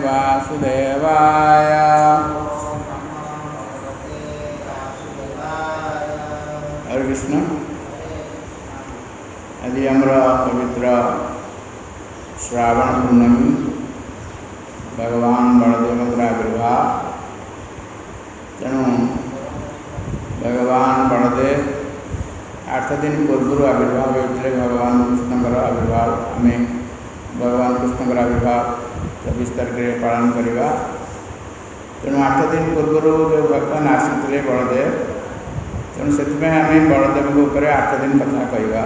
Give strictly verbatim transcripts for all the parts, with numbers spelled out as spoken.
वासुदेवाय। हरे कृष्ण। आज आमर पवित्र श्रावण पूर्णमी, भगवान बलदेव आविर्भाव। तेणु भगवान बलदेव आठ दिन पूर्व आविर्भाव होते। भगवान कृष्णकर आविर्भाव आम भगवान कृष्णकर आविर्भाव चौबीस तारीख में पालन करवा। तेणु आठ दिन पूर्व जो भगवान आसी बलदेव, तेणु से आम बलदेव उपर आठ दिन कथा कहवा।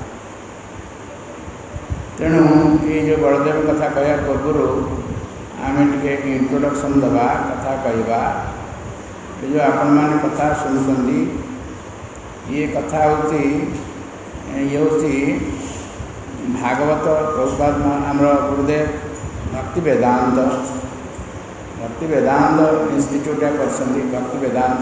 तेणु ये जो बलदेव कथा कहवा पूर्व आम टे इंट्रोडक्शन दबा कथा कहवा। ये जो आपण मैंने कथा शुणुंट, ये कथा हूँ ये हूँ भागवत प्रभुपाद आमर गुरुदेव भक्ति वेदांत भक्ति वेदांत इंस्टीट्यूट कर भक्ति वेदांत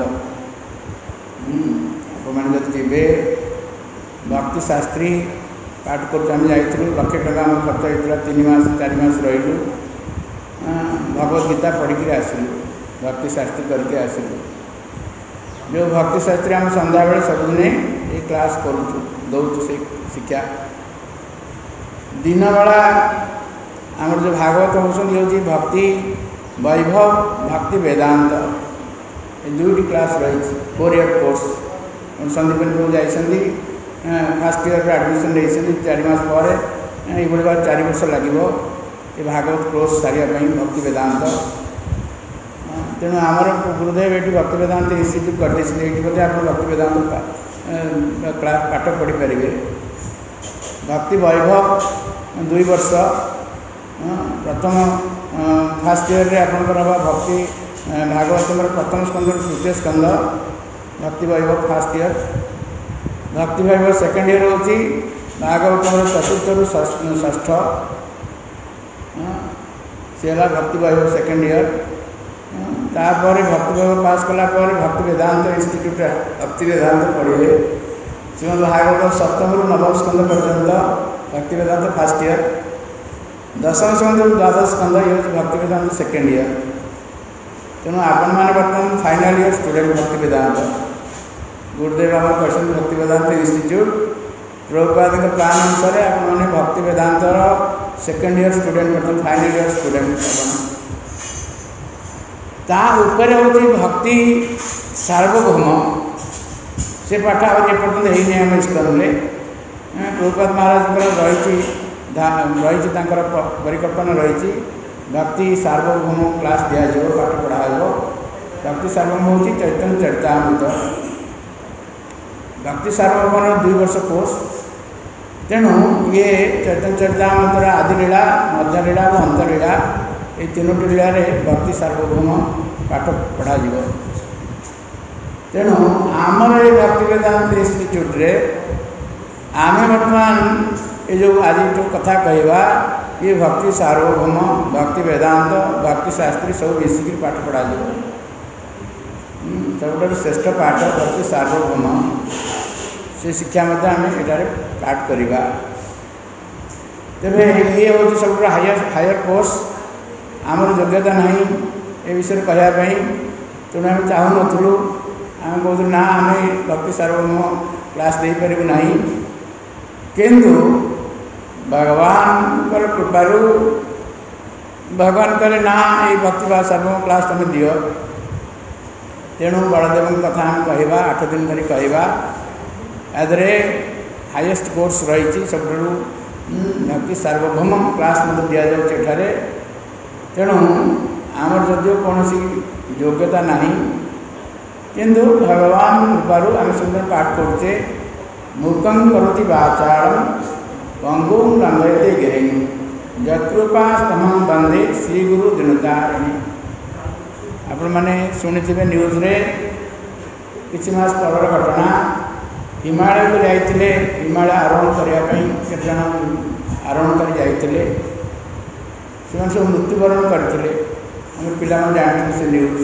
आपने जब थे भक्ति शास्त्री पाठ कर जाइलु लक्षे टका आम खर्च होता। तीन मास चार मास रही भगवद गीता पढ़ी आसलु, भक्ति शास्त्री करके आसलु। जो भक्ति शास्त्री आम संध्या बेले सबुदिन ये क्लास करूँ दौचु से शिक्षा। दिन बेला आमर जो भागवत होती हूँ भक्ति वैभव भक्ति वेदांत, ये दुईटी क्लास रही four year course. Sandipan Prabhu जाइए फास्ट इयर एडमिशन नहीं चार मास पर ये भाव चार वर्ष लगे ये भागवत कोर्स सारे भक्ति वेदांत। तेणु आमर गुरुदेव ये भक्ति वेदांत इंस्टीट्यूट करते बोलते आप भक्ति वेदांत क्लास पाठ पढ़ी पारे। भक्ति वैभव दुई वर्ष प्रथम फास्ट इयर रे आपंकर भक्ति भागवत प्रथम स्कंद तृतीय स्कंद भक्ति वैभव फास्ट इयर। भक्ति वैभव सेकेंड इयर हूँ भागवत चतुर्थ रु षष्ठ सी भक्ति वैभव सेकेंड इयर। तापर भक्ति वैभव पास कलापर भक्ति वेदांत इंस्टीट्यूट भक्ति वेदांत पढ़े। श्रीमद भागवत सप्तम रु नवम स्कंद पर्यंत भक्ति वेदांत फास्ट इयर। दशम स्कंद द्वादश स्कंद ये भक्ति वेदांत सेकेंड इयर। तेणु आपण मैंने बर्तमान फाइनाल इयर स्टूडेंट भक्ति वेदांत। गुरुदेव आम कहते भक्ति वेदांत इंस्टीट्यूट प्रभुपाद के प्लान अनुसार आपने भक्ति वेदांतर सेकेंड इयर स्टूडेंट बर्तमान फाइनाल इयर स्टूडेंट। ता ऊपर हूँ भक्ति सार्वभौम से पाठ आज एपर्तंत होनी आम स्कूल में। प्रभुपाद महाराज रही रही परिकल्पना रही भक्ति सार्वभौम क्लास दिज्व पाठ पढ़ाव। भक्ति सार्वभौम हूँ चैतन्य चरितामृत भक्ति सार्वभौम दुई वर्ष कोर्स। तेणु ये चैतन्य चरितामृत आदि लीला मध्य लीला और अंतलीला ये तीनोटी लीला भक्ति सार्वभौम पाठ पढ़ा। तेणु आमर ये भक्ति वेदांत इंस्टीट्यूट रे आम बर्तमान ये जो आज जो कथा कहवा ये भक्ति सार्वभौम भक्ति वेदांत भक्ति शास्त्री सब मिसिक पाठ पढ़ा। सब श्रेष्ठ पाठ भक्ति सार्वभौम से शिक्षा आम ये पाठ करवा। तेरे ये हूँ सब हायर हायर कोर्स आमर योग्यता नहीं ये विषय कहवाई। तेणु आम चाहूँ नु आम कहूँ ना आम भक्ति सार्वभौम क्लास दे पारू ना, किंतु भगवान कृपारू भगवान कहले ना ये भक्ति सार्वभौम क्लास तुम दियो। तेणु बलदेव कथा आम कहवा आठ दिन धरी कहवा। आदरे हाईएस्ट कोर्स रही सब भक्ति सार्वभौम क्लास मत दि जाए। तेणु आमर जदिव कौन योग्यता नहीं, किंतु भगवान कृपारू आम सुंदर पाठ करते। मूर्खं करोति वाचालं पंगुं लंघयते गिरिं यत्कृपास्तमहं वंदे श्री गुरु दिनतारिणी। आपण मैंने शुणिथे न्यूज रे किछि मास तलर घटना। हिमालय को जाइए हिमालय आरोहण करने केते जन आरोहण कर जाइए से सब मृत्युवरण करते। आम पिला जानते से न्यूज।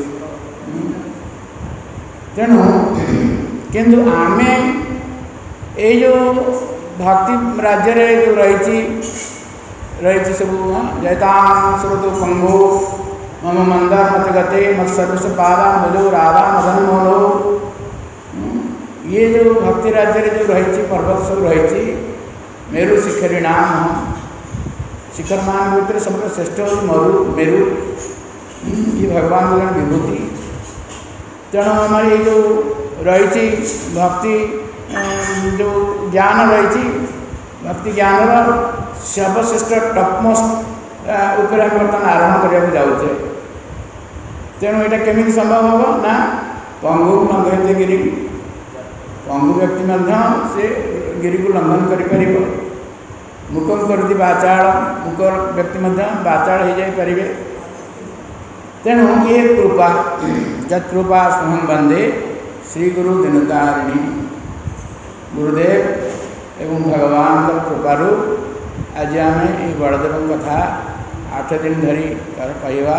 तेणु किंतु आम ये जो भक्ति राज्य रे जो रही रही सब जयतां स्रोत पंगो मम मंदार मत गते मत सर्वस्व पादा मधु राधा मदन मोहन। ये जो भक्ति राज्य जो रही पर्वत सब रही मेरु शिखरी नाम शिखर मान भितर सब श्रेष्ठ हो मरु मेरु ये भगवान विभूति। तेणु आम ये जो रही भक्ति जो ज्ञान रही भक्ति ज्ञान सर्वश्रेष्ठ टपमोस्ट उपरे बर्तमान आरम्भ करने जाऊे। तेणु यहाँ केमी संभव हम ना पंगु लंघयते गिरी पंगु व्यक्ति से गिरी को लंघन कर मुकम करती बाचाड़ मुक व्यक्ति बाचाड़ हो जाए। तेणु ये कृपा जत्कृपा सुहम वंदे श्री गुरु दिनतारिणी गुरुदेव एवं भगवान कृपारू आज आम ये बलदेव कथा आठ दिन धरी कहवा।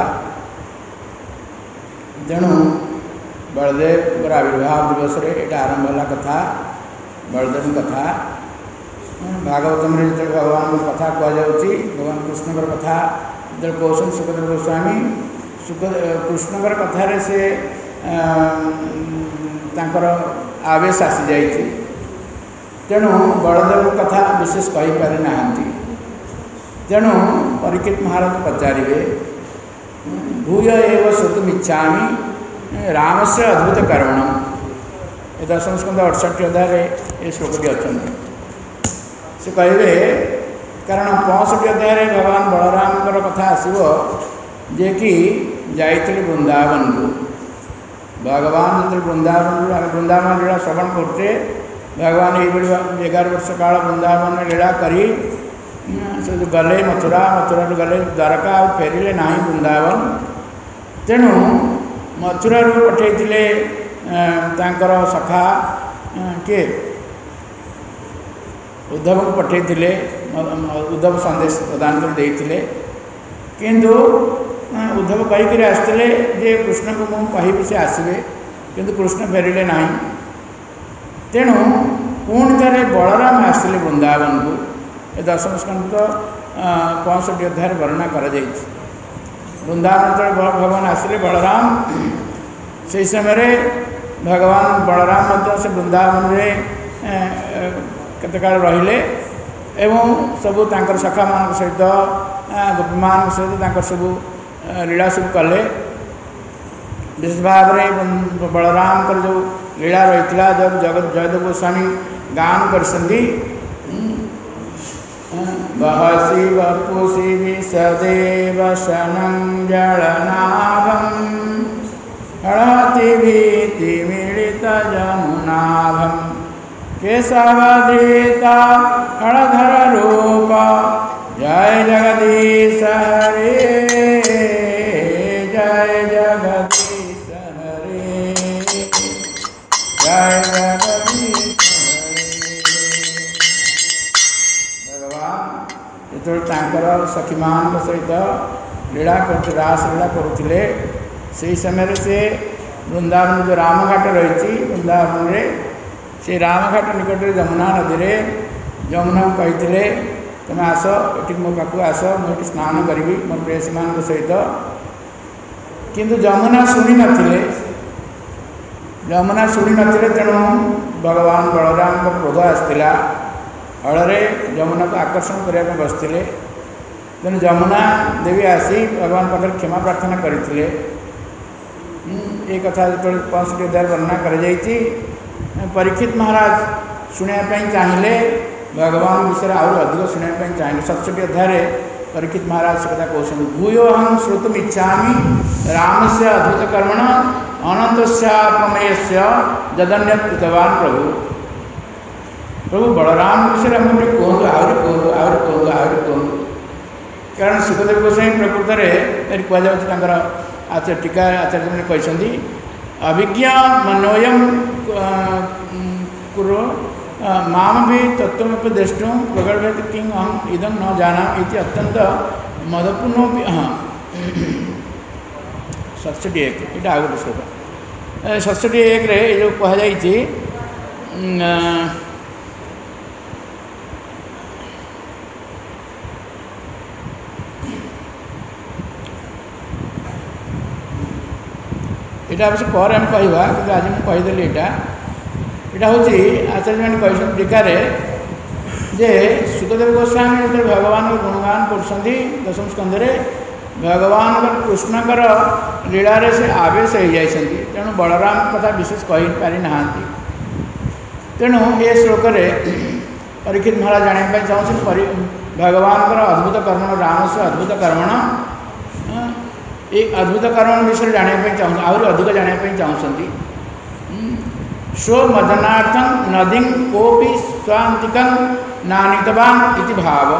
तेणु बलदेव आविर्भाव दिवस ये आरंभ है कथा बलदेव कथा भागवतम जो भगवान कथा कहु भगवान कृष्ण कथा जो कौन सुखदेव गोस्वामी सुख कृष्ण कथार से तांकर आवेश आसी जाइए। तेणु बलदेव कथा विशेष कही पारि नाहंती। तेणु परीक्षित महाराज पचारे भूय एव श्रोतुमिच्छामि राम से अद्भुत कारण ये दशम स्कंद अड़सठ अध्याय ये श्लोकटी अच्छा से कहे कारण पैंसठ अध्याय भगवान बलराम कथा आसो जे कि जाइए वृंदावन को भगवान जो वृंदावन वृंदावन लीला श्रवण करते भगवान ये एगार वर्ष काल वृंदावन लीला करी गले मथुरा मथुरा गले द्वारका फेरिले ना वृंदावन। तेणु मथुरा पठे तांकर सखा किए उद्धव को पठे उद्धव संदेश प्रदान करते किंतु उद्धव कहीकि आसते जे कृष्ण को मुझे कहि से आसवे किंतु कृष्ण फेरिले ना। तेणु पुणी थे बलराम आसते वृंदावन को ये दशम स्कंद पैंसठ अध्याय वर्णना कर वृंदावन जो भगवान आसते बलराम से समय भगवान बलराम से वृंदावन में केते काल रहिले एवं सबू तांकर सखा मान सहित गोपी मान सहित सब लीला सब कले। विशेष भाव में बलराम कर जो लीला रही जब जगत जयदेव गोस्वामी गान कर बहसी वपुषि विसदेव शनं जलनाभं हरति भीति मिलित जमुनाभं केशवधृता हरधर रूप जय जगदीश हरे जय जगदीश हरे जय जगदीश हरे। भगवान जो सखी मान सहित लीला कर रास लीला करुले से समय से वृंदावन जो रामघाट रही वृंदावन में से रामघाट निकट में जमुना नदी में जमुना कही तुम आस ये मो पाक आस मुझे स्नान करी मो प्रेसी मान सहित किंतु जमुना शुणी नथिले जमुना शुणी नथिले तेणु भगवान बलराम को क्रोध आसला फल जमुना को आकर्षण करने बसते तेणु जमुना देवी आसी भगवान पाखे क्षमा प्रार्थना करते ये कथा जो पैंसठ अध्याय वर्णना कर परीक्षित महाराज शुणापी चाहिए भगवान विषय आहरी अधिक शुणापी चाहिए सतसठ अध्याय परीक्षित महाराज से कथा कहते भूयो हम श्रोतुम इच्छामि राम से अद्भुत कर्मण अनंत प्रमेय से जदन्यत कृतवान प्रभु प्रभु बलराम विषय हम कहतु आहरी कहतु आहरी कहतु आहरी कहतु कारण सुखदेव गोस्वामी प्रकृत में कहुच्छे आचार्य टीका आचार्य मैंने कहते अभिज्ञ मनोयम कुरो माम भी तत्वमुपदेष्टुं प्रगल्भ्यते किं अहम इदं न जाना इति अत्यंत मदपूर्ण हाँ सतसठ एक यहाँ आगे श्लोक सतसठ एक रे जो कहुई यहाँ अवश्य पर आम कहवा कि आज मुझे कहीदेली यहाँ यहाँ हूँ आचार्य मैंने कही टीकार जे सुखदेव गोस्वामी जो भगवान गुणगान कर दशम स्कंदे भगवान कृष्णकर लीलार से आवेश हो जाती तेणु बलराम कथा विशेष कही पारि ना तेणु ये श्लोक परीक्षित महाराज जानापी चाहते भगवान अद्भुत कर्म राम से अद्भुत कर्मण ये अद्भुत कर्म विषय जानापी चाहते आहरी अधिक जानापी चाहते स्व मदनार्थं नदी कोपी स्वांतिक नानीतवान इति भाव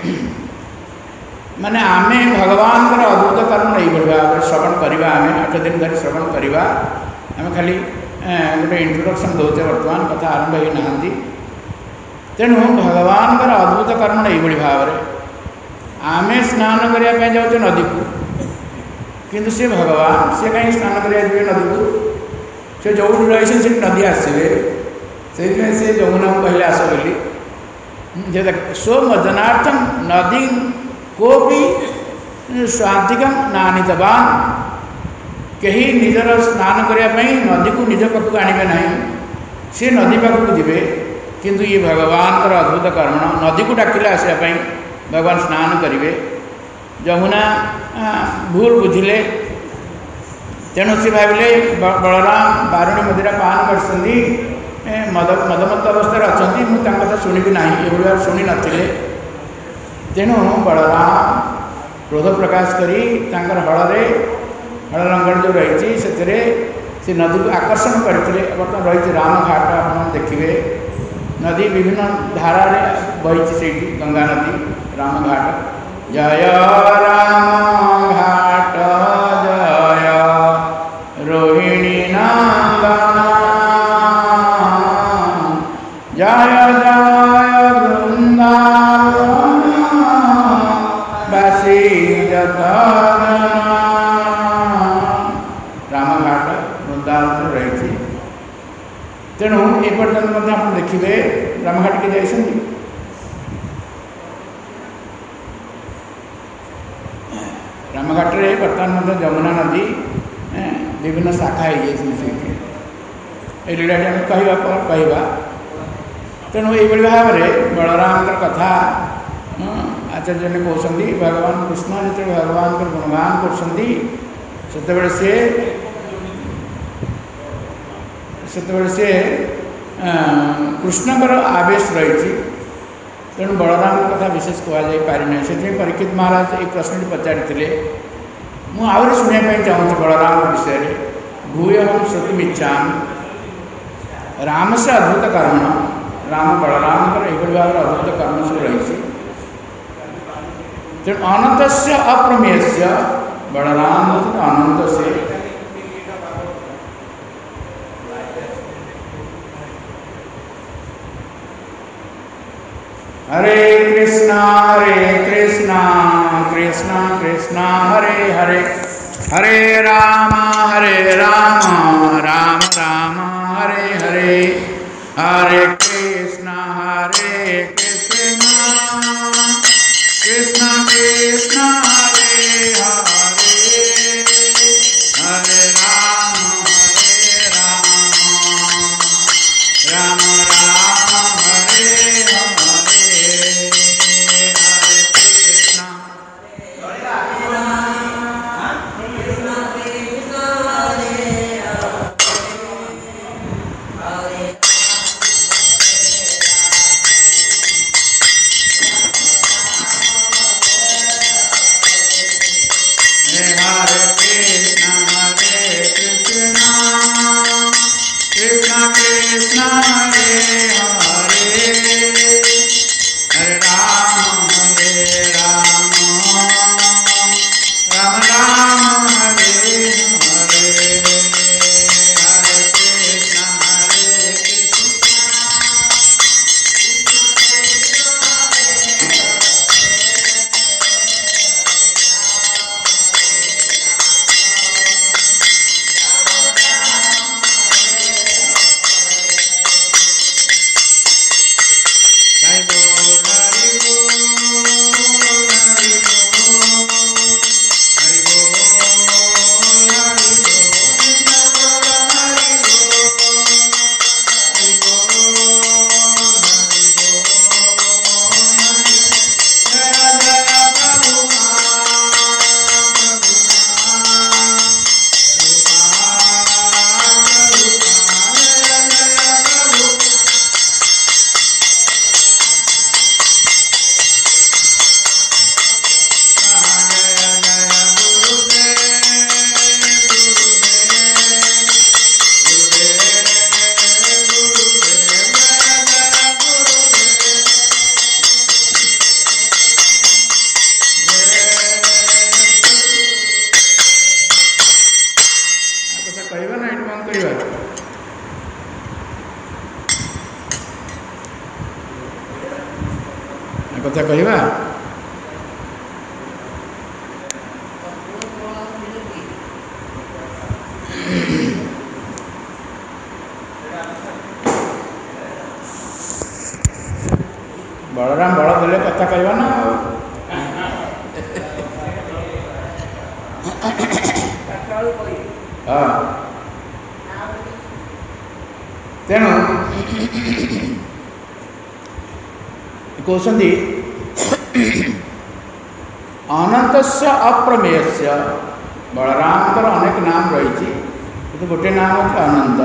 माने आमे भगवान अद्भुत कर्म नहीं बढ़ा श्रवण करवा आम आठ दिन धरी श्रवण करवा आम खाली गोटे इंट्रोडक्शन दौचे बर्तमान कथा आरंभ हो ना तेणु भगवान अद्भुत कर्म नहीं भाव में आम स्नान करने जाऊँ नदी को किंतु से भगवान से कहीं स्नान करा नदी को से जो रही से नदी आसवे से यमुना को कहले आस बोली स्व मदनार्थम नदी कोपी स्वांतिक नानीतवान कहीं निजर स्नान करने नदी को निज पाखक आणवे ना सी नदी पाखक जी किंतु ये भगवान अद्भुत कर्म नदी को डाकिले आसवाई भगवान स्नान करेंगे यमुना भूल बुझिले तेणु सी भाविले बलराम बारुणी मदिरा पान कर मद मदमत्त अवस्था अच्छा मुझे कथा शुणी ना ये शुणी नी तेणु बलराम क्रोध प्रकाश करी हलरे हल रंग जो रही से नदी को आकर्षण करते बर्तमान रही रामघाट आप देखिए नदी विभिन्न धारा बही से गंगा नदी रामघाट जय राम घाट जय रोहिणी नंदन जय जय वृंदावन बासी रामघाट वृंदावन रही तेणु ए पर्यटन आप देखिए रामघाट के जाइए रामघाट रे बर्तमान यमुना नदी विभिन्न शाखा हो लीला कहवा कहवा तेणु ये भाव में बलराम कथा आचार्य ने कहते भगवान कृष्ण जो भगवान गुणगान कर सी से कृष्णकर आवेश रही तेणु बलराम कथा विशेष कहुई पारिना से परीक्षित महाराज एक प्रश्न पचारि मुझे शुणापी चाहूँगी बलराम विषय भूय हम श्रुतिमिच्छा राम से अद्भुत कर्म राम बलराम ये भाव अद्भुत कर्म सब रही तेणु अनंत से अप्रमेय से बलराम अनंत से हरे कृष्णा हरे कृष्णा कृष्णा कृष्णा हरे हरे हरे राम हरे राम राम राम हरे हरे हरे कृष्णा हरे कृष्णा कृष्णा कृष्णा हरे हरे हरे राम हरे राम राम राम हरे हरे हरे कृष्णा କଥା କହିବା। ବଳରାମ ବଳ ଦେଲେ କଥା କହିବା ନା ଆଉ। ହଁ, ତେଣୁ କହୁଛନ୍ତି ଅନନ୍ତସ୍ୟ ଅପ୍ରମେୟସ୍ୟ, ବଳରାମଙ୍କର ଅନେକ ନାମ ରହିଛି କିନ୍ତୁ ଗୋଟିଏ ନାମ ହେଉଛି ଅନନ୍ତ।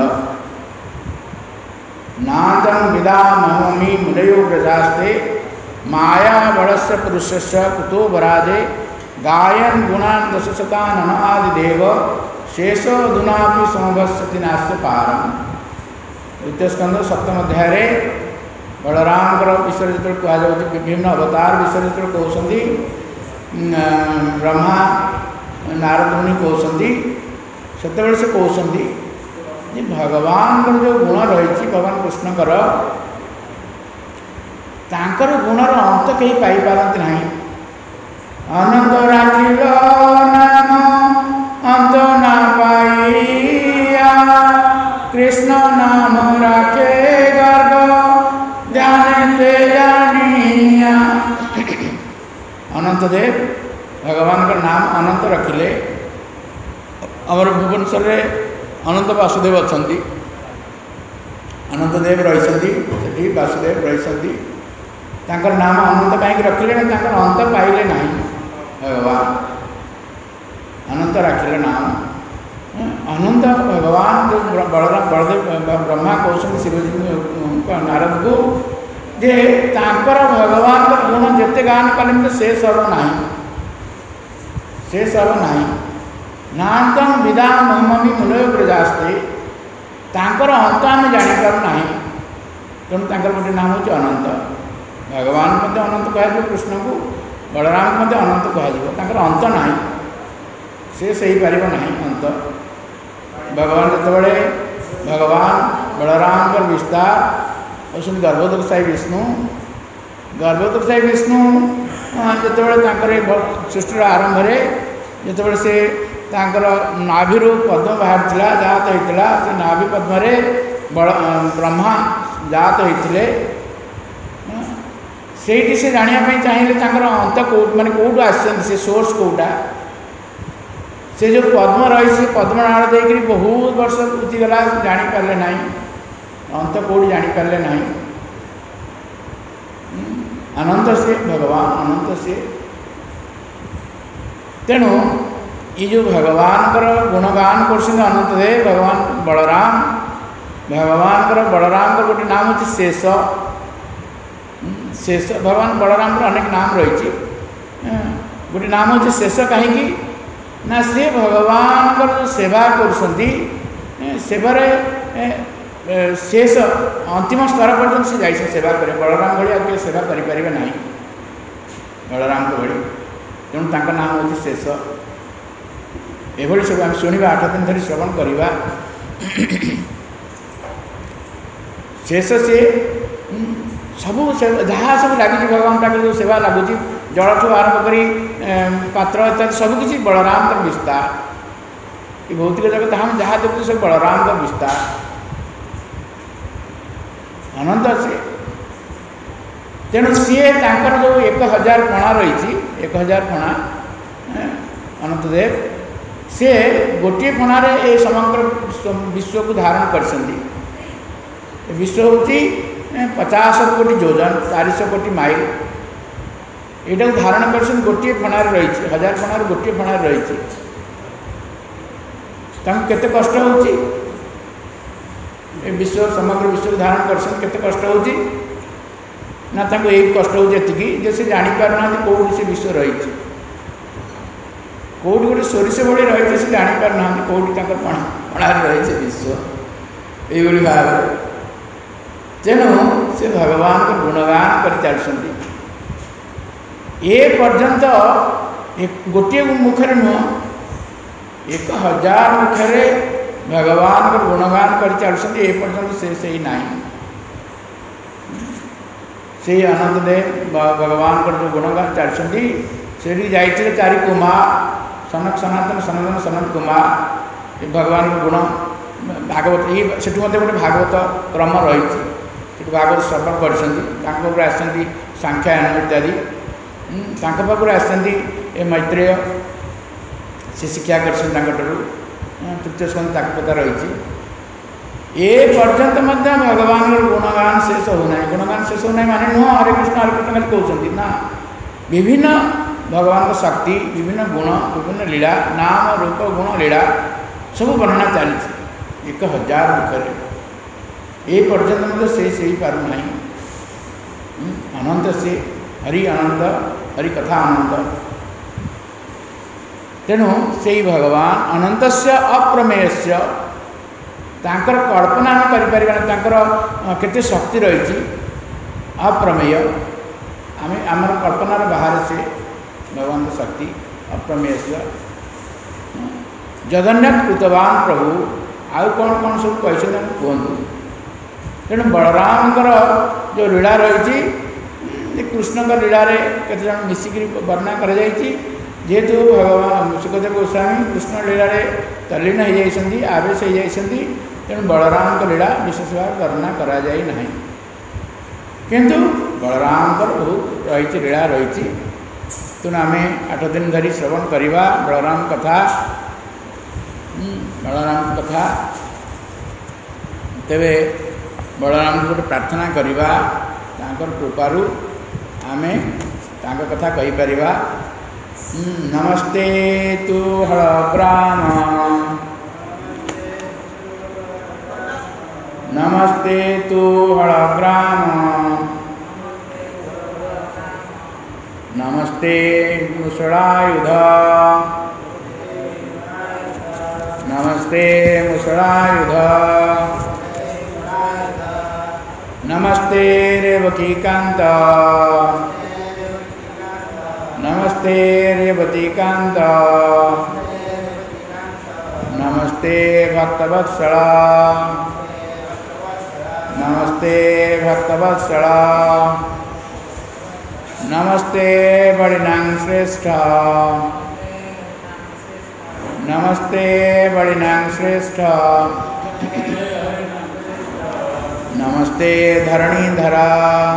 ନାଦଂ ବିଦା ମହମି ମୁଦୟୋ ପ୍ରଜାସ୍ତେ ମାୟା ବଳସ୍ୟ ପୁରୁଷସ୍ୟ କୁतो ବରାଜେ ଗାୟନ୍ ଗୁଣାନ୍ ଦଶଶତାନ୍ अनादि देव शेष अधुनापि समभस्यति नास्य पारम। द्वितीय स्कंद सप्तम अध्याय बलरामकर विषय जो कहुच्छे विभिन्न अवतार विषय जो कहते ब्रह्मा नारद मुनि कहते से से कहते भगवान जो गुण रही भगवान कृष्णकर तांकर गुणर अंत कहीं पाई पारती नहीं। अनंत राखिल नाम अंत ना पाइया कृष्ण नाम राखे गर्भ जाने जानिया। अनंत देव भगवान का नाम अनंत रखिले। आमर भुवनेश्वर अनंत वासुदेव अच्छा अनंत देव रही वासुदेव रही नाम अनंत कहीं रखिले ना अंत पाइले ना भगवान अनंत रखिले नाम अनंत भगवान जो बलराम बलदेव ब्रह्मा कहते शिवजी नारद को जे तांकर भगवान गुण जिते गान कले से सब ना से सब ना नातम विदा महमि मुलय प्रजास्ते तांकर अंत आम जापर ना तेणु गोटे नाम हूँ अनंत। भगवान मध्य अनंत कह कृष्ण को बलराम मध्य अनंत कह अंत ना से सही पार ना अंत। भगवान जो भगवान बलराम विस्तार और गर्भोदकशायी विष्णु गर्भोदकशायी विष्णु जो सृष्टि आरंभ जो से नाभि पद्म बाहर जात होता से नाभि पद्म बल ब्रह्मा जात होते से से जानापी चाहिए अंत कौ मानने कौटू आसे सोर्स कौटा से जो पद्म रही से पद्म नाड़ देकर बहुत वर्ष बीतीगला जापारे ना अंत कौटी जापारे ना। अनंत से भगवान अनंत से तेणु ये जो भगवान गुणगान कर अनंत देव भगवान बलराम भगवान बलराम गोटे नाम हूँ शेष शेष भगवान बलराम अनेक नाम रही गोटे नाम हूँ शेष कहीं ना से भगवान जो सेवा कर सेवार शेष अंतिम स्तर पर्यटन से जाइए सेवा करे बलराम भाई सेवा करें ना बलराम को भाई तेणु तांका नाम हूँ शेष। एभली सब आम शुणा आठ दिन धरी श्रवण करवा शेष से सब जहाँ सब लगी भगवान पाखे जो सेवा लगुच जलठू आरंभ कर पात्र इत्यादि सबकि बलराम का विस्तार ये भौतिक जगत हम जहाँ देखते सब बलराम का विस्तार अनंत से तेणु सी जो एक हजार फणा रही एक हजार फणा अनंत देव से गोटे फणारे ये समग्र विश्व को धारण कर विश्व हूँ पचास कोटी योजन चार सौ कोटी माइल यहाँ धारण कर गोटे फणार रही हजार फणार गोटे फणार रही केते कष्ट हो विश्व समग्र विश्व को धारण कर केते कष्ट हो ना एक कष्ट हो जे से जापार ना कौटी से विश्व रही कौटी गोटे सोरिष भली रही से जापार ना कौटी पणार रही विश्व ये भाव तेणु से भगवान को गुणगान कर चलती ए पर्यंत गोटे मुखर नुह एक हजार मुखर भगवान को गुणगान कर चलती ए पर्यंत से सही ना से अनंत देव भगवान को जो गुणगान चढ़ी से जाइए चारि कुमार सनक सनातन सनातन सनत कुमार ये भगवान को गुण भागवत ये से गोटे भागवत क्रम रही भागवत श्रवण कर आसती सांख्यायन इत्यादि पाखु आसती मैत्रेय से शिक्षा कर तृतीय स्कंद ताकता रही ए पर्यंत भगवान गुणगान शेष होना गुणगान शेष होना माने नुह हरे कृष्ण हरे कृष्ण खाली कहते ना विभिन्न भगवान शक्ति विभिन्न गुण विभिन्न लीला नाम रूप गुण लीला सब वर्णना चली एक हजार मुखर ए पर्यंत मतलब शेष हो पारना अनंत से हरि अनंत हरि कथा अनंत तेणु से भगवान अनंत अप्रमेय तांकर कल्पना आम कर केते शक्ति रही अप्रमेय आम आम कल्पनार बाहर से भगवान शक्ति अप्रमेय जगन्नाथ कृतवान प्रभु आउ कौन कौन सब कही कहतु तेणु बलराम जो लीला रही कृष्ण का लीला केते मिसिक वर्णना कर जेहेतु भगवान सुखदेव गोस्वामी कृष्ण लीला तल्लीन हो जाती आवेश हो जाती तेणु बलराम का लीला विशेष भाव वर्णना करा जाए नहीं किंतु बलराम बहुत रही लीला रही तेणु आम आठ दिन धरी श्रवण करवा बलराम कथा बलराम कथा तेरे बलराम को गोटे प्रार्थना करवा कृपारू आम कथा कहीपर नमस्ते तु हलग्राम नमस्ते तु हलग्राम नमस्ते मुसलायुध नमस्ते मुसलायुध नमस्ते रेवतीकांत नमस्ते रेवतीकांत नमस्ते भक्तवत्सला नमस्ते भक्तवत्सला नमस्ते बलिनां श्रेष्ठ नमस्ते बलिनां श्रेष्ठ नमस्ते धरणीधरा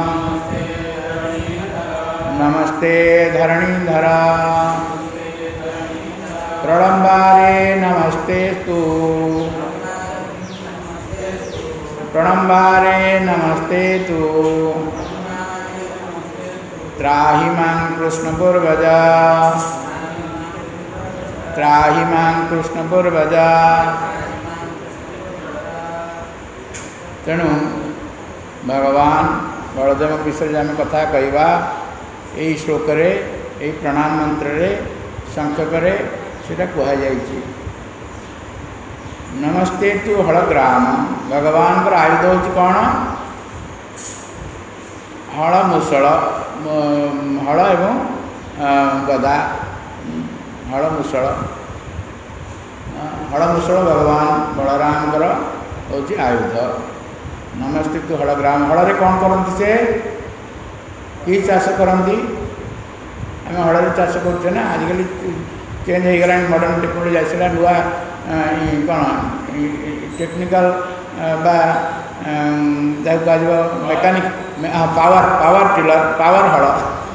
नमस्ते धरणीधरा प्रणम्बारे नमस्तेस्तु प्रणम्बारे नमस्तेस्तु त्राहि मां कृष्णपूर्वजा त्राहि मां कृष्णपूर्वजा तेणु भगवान बलदेव विषय आम कथा कहवा यही श्लोक यही प्रणाम मंत्र रे संक्षेप से कहुई नमस्ते तु हलग्राम भगवान का आयुध हूँ कौन हल मुसल हल एवं गदा हल मुसल हल मुसल भगवान बलराम हूँ आयुध नमस्ते तु हलग्राम हल कौन करती से कि चाष करती आम हल चाष करुचे ना आजिकल चेंज हो गला मॉडर्न टेक्नोलोजी आसला नुआ कौन टेक्निकल बा कह mechanic power power tiller power हल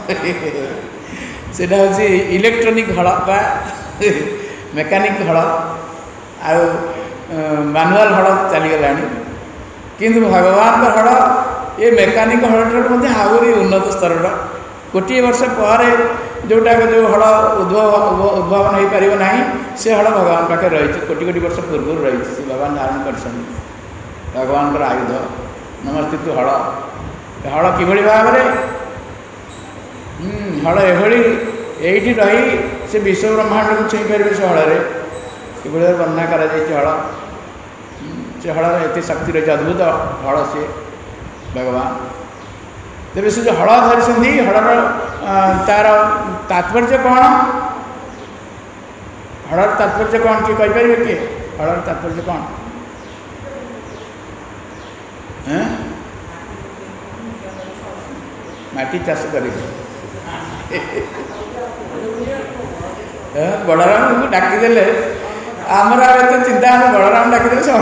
से हूँ इलेक्ट्रोनिक हल बा मेकानिक हल आ मानुआल हल चलीगला किंतु भगवान हल ये मेकानिक हल आहरी उन्नत स्तर गोटे वर्ष पर जोटा जो हल उद्भव उद्भावन हो पार ना से हल भगवान पाखे रही कोटि कोटि वर्ष पूर्व रही से भगवान धारण कर भगवान आयुध नमस्ते तु हल हल कि भाव हल एठी रही से विश्व ब्रह्मांड को छुई पारे से हल कि वर्णना कर हल से हल एत शक्ति रही अद्भुत हल से भगवान तेरे से जो हल धरी हलर तार तात्पर्य कौन हलर तात्पर्य कौन किए कहीपर किए हलर तात्पर्य कौन माटी चाष करेंगे। बलराम को डाकिदेले आमर तो चिंता हम बलराम डाकिदेले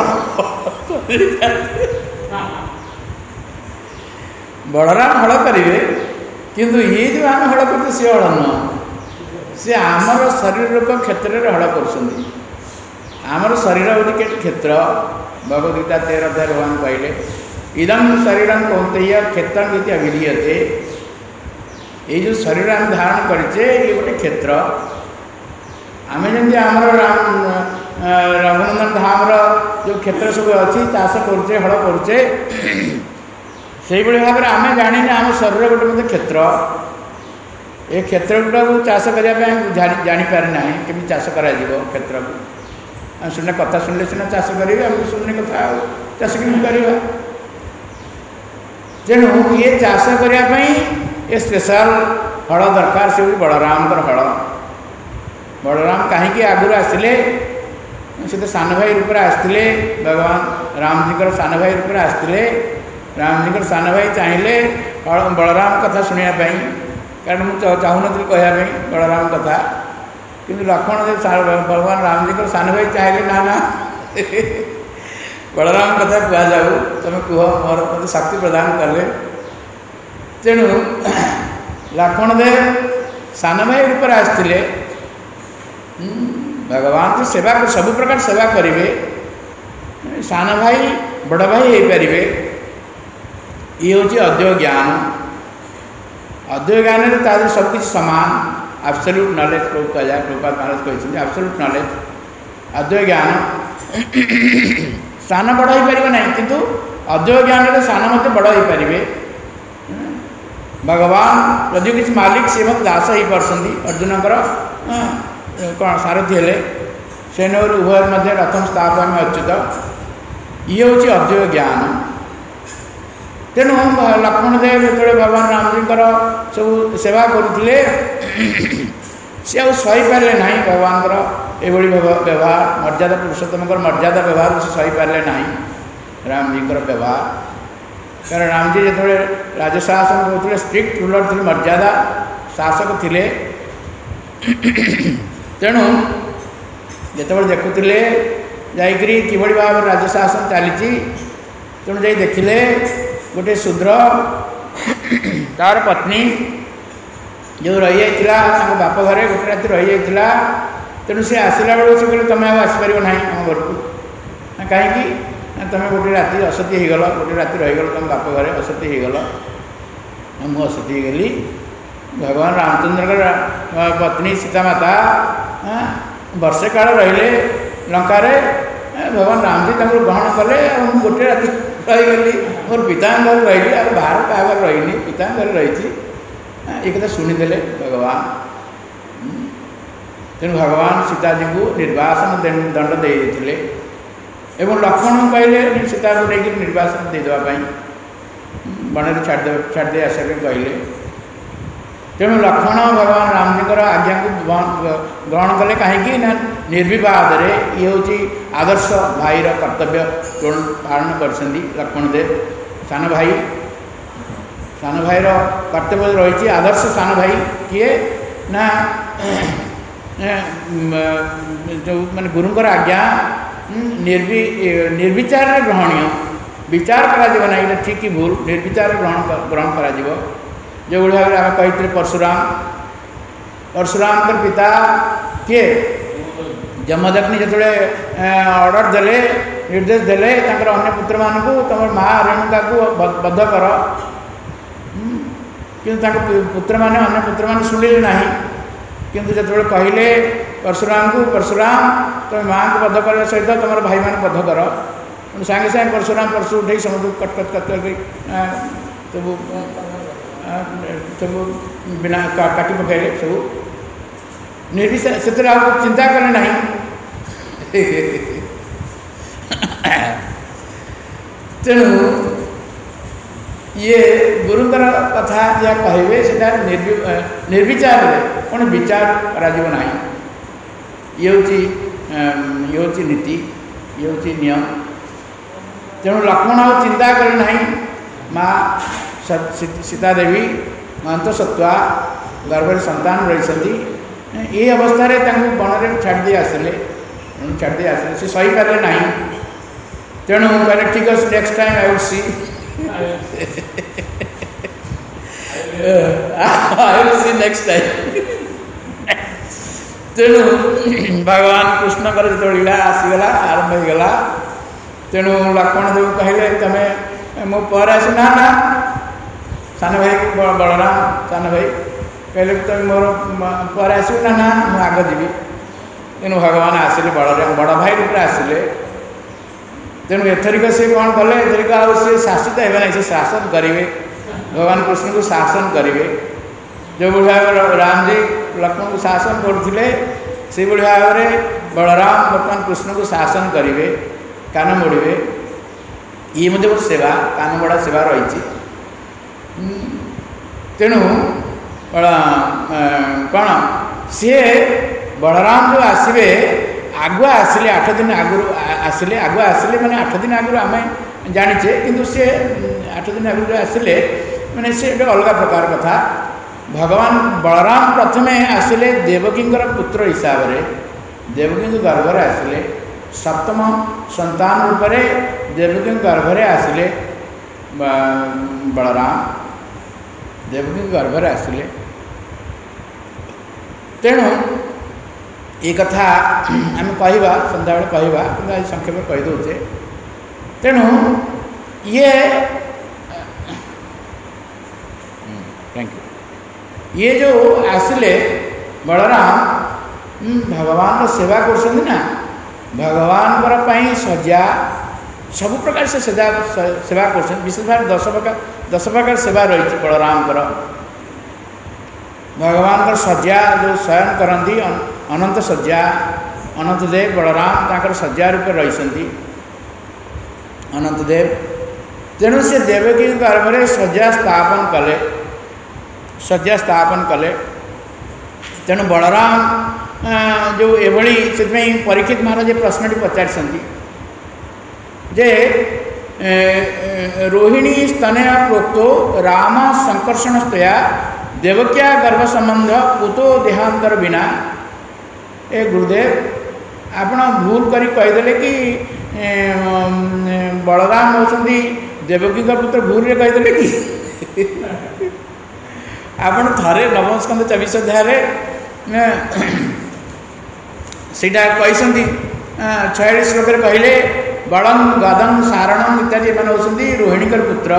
बलराम हल करेंगे किंतु ये जो आम हल करते सी हल नुह सी आमर शरीर को क्षेत्र में हल कर आमर शरीर हूँ के क्षेत्र भगवद्गीता तेरह अध्याय भगवान कहले इदम शरीरम कौंतेय क्षेत्र इति अभिधीयते ये जो शरीर आम धारण करे ये गोटे क्षेत्र आम जमी आमर राम रघुनंदन धाम जो क्षेत्र सब अच्छी चाष करुचे हल करुचे से भाव में आम जाने आम शरीर गोटे मत क्षेत्र ये क्षेत्र गुटा को चाष करने जापारे ना केमी चाष कर क्षेत्र को सुनने कथा शुणिले सीना चाष करेंगे आम शुणने कथा चाष केमी करवा तेणु ये चाष करने ये स्पेशल हल दरकार से बलराम हल बलराम कहीं आगुरी आसते से तो सान भाई रूप आसते भगवान रामजी सान भाई रूप आसते रामजी सान भाई चाहिए बलराम कथा शुणापी कारण मुझे चाहून कहवाई बलराम कथा किंतु लक्ष्मण भगवान रामजी सान भाई चाहिए ना ना बलराम कथा कह जाऊ तुम कह मोर मत शक्ति प्रदान कले तेणु लक्ष्मण देव सान भाई रूप आसते भगवान तो सेवा सब प्रकार सेवा करेंगे सान भाई बड़ भाई हो पारे ये हूँ अद्वैत ज्ञान अद्वैत ज्ञान में तार सबकि सामान एब्सोल्यूट नॉलेज को कह जाए प्रभुपाद महाराज कहते एब्सोल्यूट नॉलेज अद्वैत ज्ञान सान बड़ हो पार ना किंतु अद्वैत ज्ञान में सान मत बड़ हो पारे भगवान यदि किसी मालिक सी मत दास हो पार्टी अर्जुन कौन सारथी हेले से उभय मध्य रथम स्थापयामि अच्युत ये हूँ अद्वैत ज्ञान तेणु लक्ष्मण देव जो भगवान रामजी सब सेवा करुले सी आ सही पारे ना भगवान ये व्यवहार मर्यादा पुरुषोत्तम मर्यादा व्यवहार से सही पारे ना रामजी व्यवहार कारण रामजी जो राजशासन करुले स्ट्रिक्ट रूलर थे मर्यादा शासक थे तेणु जिते देखुले जाकरी किभली भाव राजशासन चली तेणु जा देखिले गोटे शूद्र तार पत्नी जो रही जाइला बाप घरे गोटे राति रही जाइला तेणु सी आसला बेलू से कहले तुम आसपार ना आम घर को कहीं तुम गोटे राति असती हो गल गोटे राति रहीगल तुम बाप घरे असती हो गल मुझे असती हो गली भगवान रामचंद्र पत्नी सीता माता वर्षे काल रहिले लंकार भगवान रामजी ग्रहण कले गोटे राति रहीगली मोर पिता घर रही आ बाहर क्या रही पिता घर रही ये कथा शुणीदे भगवान तेणु भगवान सीताजी को निर्वासन दंड दे देते एवं लक्ष्मण कहले सीता को लेकिन निर्वासन देदेवाई बन छाड़ छाड़दे आस कहले तेणु लक्ष्मण भगवान रामजी आज्ञा को ग्रहण कले कहीं निर्विवाद ये हूँ आदर्श भाईर कर्तव्य पालन कर लक्ष्मण देव सान भाई सान भाईर कर्तव्य रही आदर्श सान भाई किए ना जो मान गुरुंकर आज्ञा निर्वि निर्विचार ग्रहणीय विचार करा ठीक कि भूल निर्विचार ग्रहण ग्रहण करा जो भाव आम कही परशुराम परशुराम पिता किए जमदग्नि जो ऑर्डर देले निर्देश देले अन्य पुत्र मानक तुम माँ रेणुका को बद्ध कर कि पुत्र माने अन्य पुत्र मान शुणिले ना किंतु जो कहले परशुराम को परशुराम तुम माँ को बद्ध करने सहित तुम भाई मान बद्ध कर सागे सागे परशुराम परशु उठे समझ कट कट कट करके सब सब बिना काटी पकड़े सब निर्विचार से चिंता करें ना तेणु ये गुरुंकर कथा या कहे से निर्वि निर्विचार कौन विचार करा ये हूँ ये हूँ नीति ये हूँ नियम तेणु लक्ष्मण आ चिंता करे ना माँ सीता देवी महंत सत्वा गर्भ संतान रही ये अवस्था बन में छाड़ी आसिले छाड़ी आसिले से सही पारे ना तेणु कहले ठीक अच्छे next time I would see I will see next time तेणु भगवान कृष्ण जो लीला आसीगला आरंभ होगला तेणु लक्ष्मण देव कहले तमें मो पर आस ना ना सान भाई बलराम सान भाई कहले तुम मोर पर आस ना ना मुझे आग जी तेणु भगवान आसिले बलराम बड़ भाई रूप आसिले तेणु एथरिक से कौन कले एथरिक आ शासित है ना से शासन करेंगे भगवान कृष्ण को शासन करेंगे जो भाव राम जी लक्ष्मण को शासन करते से भाव में बलराम बर्तमान कृष्ण को शासन करेंगे कान मोड़े ये मध्य गोटे सेवा कान मोड़ा सेवा रही तेणु कौन सी बलराम जो आसवे आगुआ आसिले आठ दिन आगु आसिले आगुआ आसिले माने आठ दिन आगु आम जाचे किंतु सी आठ दिन आगु आसिले माने से अलग प्रकार कथा भगवान बलराम प्रथमे आसिले देवकी पुत्र हिसाब से देवकी गर्भ में आसिले सप्तम संतान रूप से देवकी गर्भ में आसिले बलराम देवकी गर्भ में आसिले तेणु ये कथा आम कहवा सन्ध्या कहवा कि आज संक्षेप कहीदे तेणु ये थैंक यू ये जो आसिले बलराम भगवान सेवा कर ना भगवान सजा सब प्रकार से सेवा सेवा कर विशेष भाव दस प्रकार दस प्रकार सेवा रही बलराम भगवान सज्जा जो शयन करती अनंत सज्जा अनंत देव बलराम ताकर सज्जा रूप रही अनंत देव तेणु से देवकी गर्भ में सज्जा स्थापन कले सज्जा स्थापन कले तेणु बलराम जो एभली से परीक्षित महाराज प्रश्नटी पचारि जे रोहिणी स्तने प्रोक्तो राम संकर्षण स्तया देवक्या गर्भ संबंध पुतो देहांतर बिना ए गुरुदेव आपण भूल करी कहीदेले कि बलराम होती देवकी का पुत्र भूल रे कहीदेले कि आपण थरे नवम स्कंद चौबीस अध्याय सीटा कहते छयालीस श्लोक कहले बलम गदम सारणम इत्यादि एम होती रोहिणी पुत्र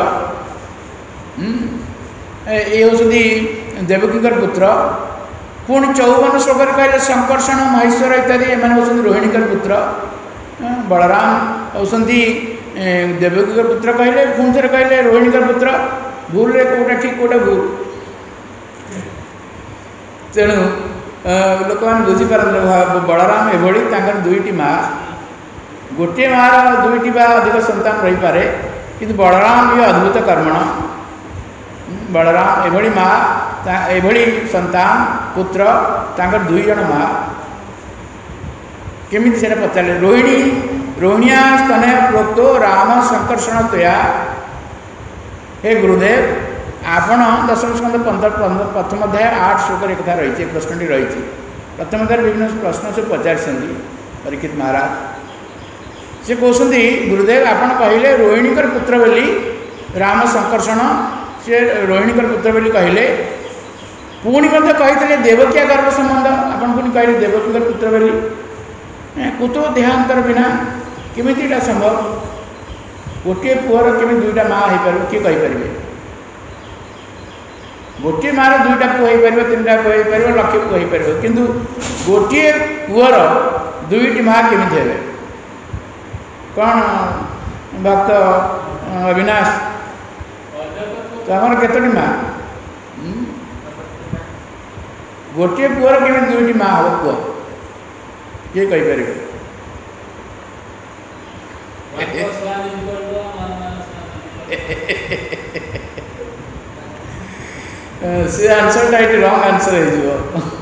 ये होती देवकी पुत्र पुणी चौवन श्लोक कहले संकर्षण महेश्वर इत्यादि एम होती रोहिणी पुत्र बलराम होती देवकी पुत्र कहले पुणी थे कहले रोहिणी पुत्र भूल रे कौटा ठीक कौटा भूल तेणु लोक मैंने बुझीपार बलराम एभली दुईटी माँ गोटे मार दुईटी बा अधिक संतान रही पारे किंतु बलराम ये अद्भुत कर्मण बलराम एभली माँ एभली संतान पुत्र तांकर दुई जन माँ केमिति से पचारे रोहिणी रोहिणिया स्तने प्रोक्तो राम संकर्षण तया हे गुरुदेव आपण दशम स्कंद पंद्रह प्रथम अध्याय आठ श्लोक एक कथा रही प्रश्नटी रही प्रथम अध्याय विभिन्न प्रश्न से पचारि परीक्षित महाराज से कहते गुरुदेव आपण कहले रोहिणी पुत्र बोली राम संकर्षण से रोहिणी पुत्र बोली कहले पुणी कहते देवकिया गर्भ संबंध आपण पुणी कहले देवकी पुत्र बोली कुतो देहांतर बिना केमिति संभव गोटे पुअर केमी दुईटा माँ हो पार किए कहीपर गोटे मार दुईटा पुह हो पार तीन टा पुह हो पार लक्ष्य पुह हो पार किंतु गोटे पुअर दुईटी माँ केमिति हेबे कौन भक्त अविनाश तमर केतोटी माँ गोटे पुअर केमी दुईटी माँ हम पुह किए कहीपर से आंसर ये रॉन्ग आंसर हो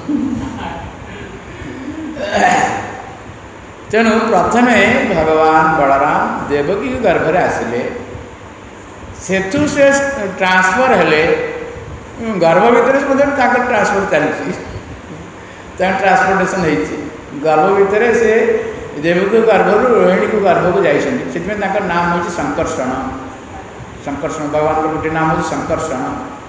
तेणु प्रथमे भगवान बलराम देवकी गर्भ में आसिले सेतु से ट्रांसफर हेले गर्भ भितर ट्रांसपोर्ट चलती ट्रांसपोर्टेशन होती गर्भ भितर से देवकी गर्भ रोहिणी को गर्भ को जाती नाम हूँ संकर्षण संकर्षण भगवान गोटे नाम हूँ संकर्षण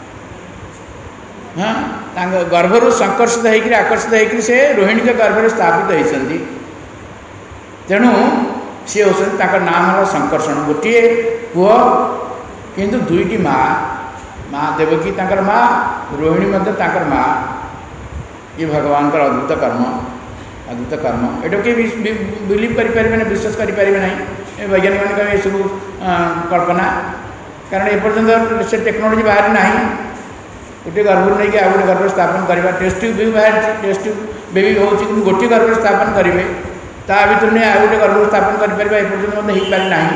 हाँ गर्भर संकर्षित होकर आकर्षित होकर से रोहिणी के गर्भ में स्थापित होती तेणु सी होती नाम है संकर्षण गोटे पुओ किंतु दुईटी माँ माँ देवकी तांकर माँ रोहिणी मध्य तांकर माँ ये भगवान का अद्भुत कर्म अद्भुत कर्म एटा कि बिलीव करें ना विश्वास करें ना वैज्ञानिक मान सब कल्पना कारण एपर्तंत से टेक्नोलोजी बाहर ना गोटे गर्भ नहीं आउ गोटे गर्भ स्थापन करवा टेस्ट ट्यूब भी बाहर टेस्ट ट्यूब बेबी हो गोटे गर्भ स्थापन करेंगे ता भर नहीं आउ गोटे गर्भ स्थापन करें एपर्तंत हो पारि ना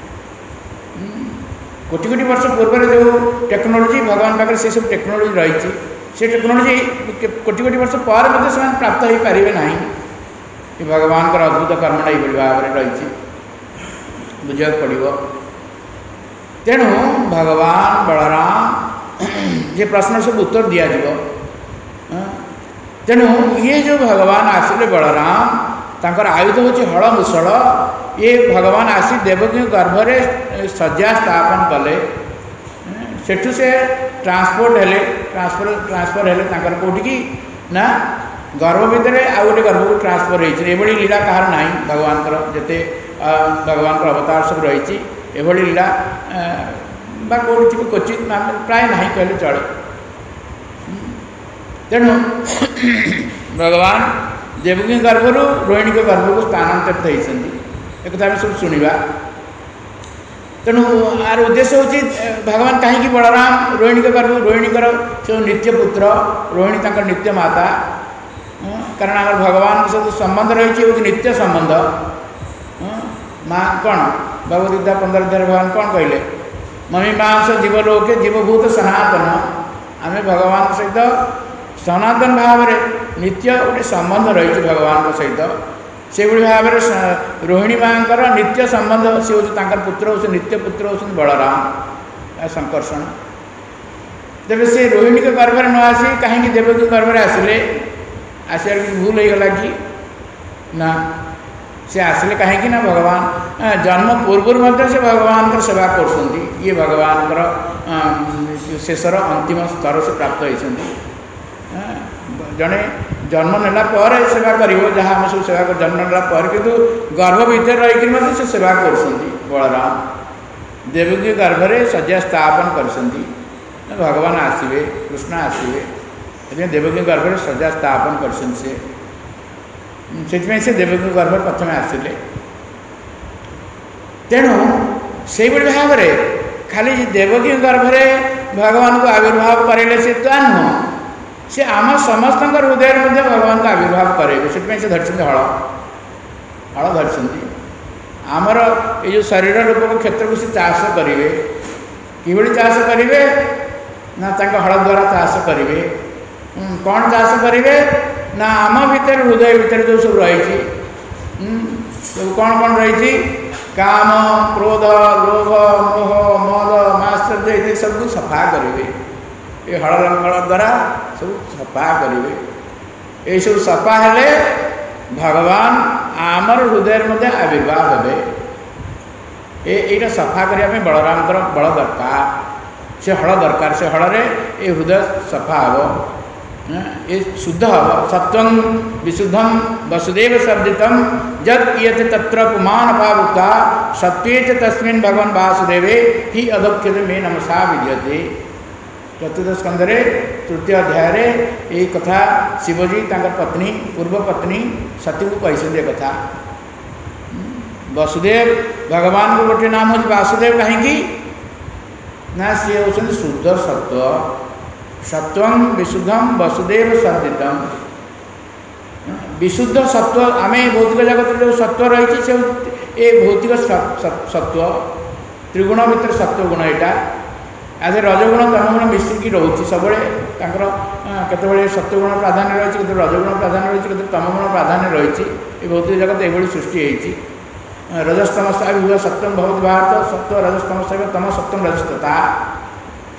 कोटि कोटि वर्ष पूर्व जो टेक्नोलोजी भगवान पाखे से सब टेक्नोलोजी रही से टेक्नोलोजी कोटि कोटि वर्ष पर से प्राप्त हो पारे ना कि भगवान का अद्भुत कर्मटा ये भाव में रही बुझा पड़ो तेणु भगवान बलराम ये प्रश्न सब उत्तर दिज्व तेणु ये जो भगवान आसिले बलराम तांकर आयुध हूँ हल मुसल ये भगवान आसी देवकी गर्भरे सज्जा स्थापन कले सेठू से ट्रांसपोर्ट हेले ट्रांसफर ट्रांसफर हेले तांकर कोठी ना गर्भ भितर आउ गोटे गर्भ को ट्रांसफर होती ये लीला कहार ना भगवान जिते भगवान अवतार सब रही ये लीला कौटी क्वचित प्राय ना कहले चले तेणु भगवान देवकी गर्भर रोहिणी के गर्भ को स्थानांतरित होती एक कथा सब शुणा तेणु यार उद्देश्य हूँ भगवान कहीं बलराम रोहिणी के गर्भ रोहिणीकर से नित्य पुत्र रोहिणी तक नित्य माता कारण आम भगवान सब संबंध रही हूँ नित्य संबंध माँ कौन भगवद गीता पंद्रह अध्याय भगवान कौन कहले मम्मी मांस जीवलोके जीवभूत सनातन आम भगवान सहित सनातन भाव में नित्य गोटे संबंध रही भगवान सहित से भाव में रोहिणी माँ नित्य संबंध सी हूँ पुत्र हूँ नित्य पुत्र हूँ बलराम संकर्षण तेरे से रोहिणी के गर्भ न आसी कहीं देवकी गर्भ में आसिले आसार कि भूल हो गला कि ना से आसिले कहीं ना भगवान जन्म पूर्व से भगवान का सेवा कर ये भगवान शेषर अंतिम स्तर से प्राप्त होती जड़े जन्म नेला पर सेवा कर जहाँ आम सब सेवा कर जन्म नेला पर किंतु गर्भ भीतर रही से सेवा कर बलराम देवकी गर्भरे सज्जा स्थापन कर भगवान आसवे कृष्ण आसवे देवकी गर्भरे सज्जा स्थापन कर से देवकी गर्भ प्रथम आसिले तेणु से भाव में खाली देवकी गर्भरे भगवान को आविर्भाव करेले से तो नुह से आम समस्त हृदय में भगवान का आविर्भाव करेंगे से धरती हल हल धरती आमर ये जो शरीर रूप क्षेत्र को से चाष करेंगे कि चाष करेंगे ना हल द्वारा चाष करेंगे कौन चाष करेंगे ना आम भीतर हृदय भीतर जो सब रही सब कौन कौन रही काम क्रोध लोभ मोह मद मात्सर्य ये सब सफा करेंगे ये हल रंगल द्वारा सब सफा करेंगे ये सब सफा हेले भगवान आमर हृदय मध्य आविर्भाव हे ये सफा करने बलराम बल दरकार से हल दरकार से हल ये हृदय सफा हम ये शुद्ध हम सत्वं विशुद्धम वसुदेव शब्दितम जद इयते तत्र पुमान पावुक्ता सत्ये तस्मिन् भगवान वासुदेवे ही अदक्षते मे नमसा विद्यते चतुर्थ स्कंदरे तृतीय अध्याय ये कथा शिवजी तांकर पत्नी पूर्व पत्नी सती को कहते कथा वसुदेव भगवान को गोटे नाम हूँ वासुदेव कहीं ना सी होती शुद्ध सत्व सत्वं विशुद्धम वसुदेव शब्दितम विशुद्ध सत्व आम भौतिक जगत जो सत्व रही से ये भौतिक सत्व त्रिगुण भितर सत्व गुण यहाँ आज रजगुण तमगुण मिश्रिकी रोचे सब केतबे सत्वगुण प्राधान्य रही है रजगुण प्राधान्य रही है तमगुण प्राधान्य रही है भौतिक जगत ये सृष्टि होती रजस्तमसा विभुव सत्यम भगवत भारत सत्व रजस्तमसा तम सत्यम रजस्तता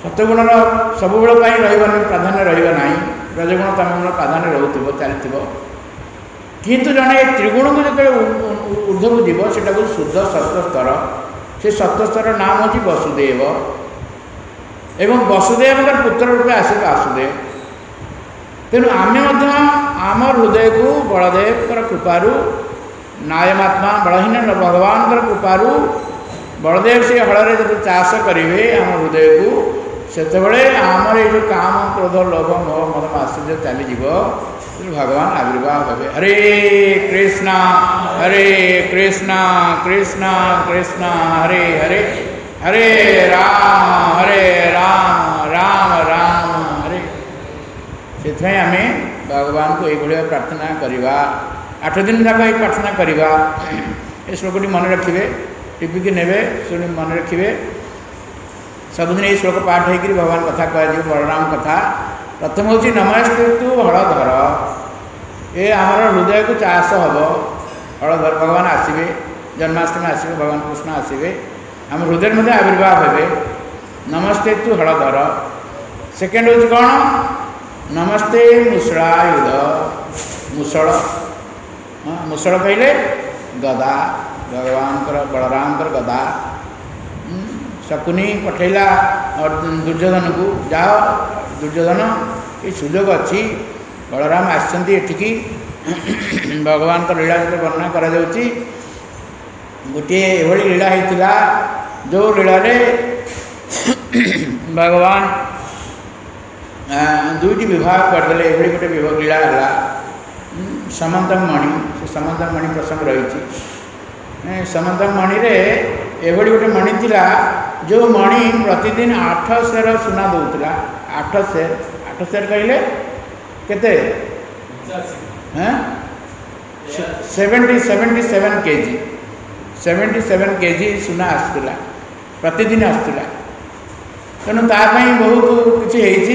सत्वगुण सब रही प्राधान्य रहा रजगुण तमगुण प्राधान्य रोथब चलती किंतु जड़े त्रिगुण को जो ऊर्ध्व जीव से शुद्ध सत्व स्तर से सत्व स्तर नाम हूँ वसुदेव एवं वसुदेव पुत्र रूपे आसे वासुदेव। तेणु आम आम हृदय को बलदेव कृपारू नायमात्मा बलहीन भगवान कृपारू बलदेव से हल जो चाष करेंगे आम हृदय को से आमर ये काम क्रोध लोभ मोह मद आश्चर्य चलीज भगवान आविर्भाव हे। हरे कृष्णा हरे कृष्णा कृष्णा कृष्णा हरे हरे हरे राम हरे राम राम राम हरे। से आम भगवान को ये प्रार्थना करवा आठ दिन जाक ये प्रार्थना करवा। ये श्लोकटी मन रखिए टिपिकी ने शुणी मन रखिए सबुदिन ये श्लोक पाठ होकर भगवान कथा कह बलराम कथा। प्रथम हूँ नमस्कृतु हलधर ये आमर हृदय को चाष हम हलधर भगवान आसवे जन्माष्टमी आसवे भगवान कृष्ण आसवे आम हृदय मध्य आविर्भाव हे। नमस्ते तु हलधर। सेकेंड हूँ कौन नमस्ते मुसलायुध मुसल मुसल कहले गदा भगवान बलराम गदा शकुनी पठेला और दुर्योधन को जाओ दुर्योधन ये सुजोग अच्छी बलराम आसकी भगवान का लीला जो वर्णना करा जाउची गोटे एभली लीला होता जो लीला भगवान दुईटी विवाह करदे एभली गोटे विवाह लीला है समंतक मणि से समंतक मणि प्रसंग रही समंतक मणि रे एभली गोटे मणि थिला जो मणि प्रतिदिन आठ सेर सुना दौला आठ सेर आठ सेर कहले केते seventy seventy seven KG seventy seven KG सुना आसला प्रतिदिन आसला तेणु तापाई बहुत किसी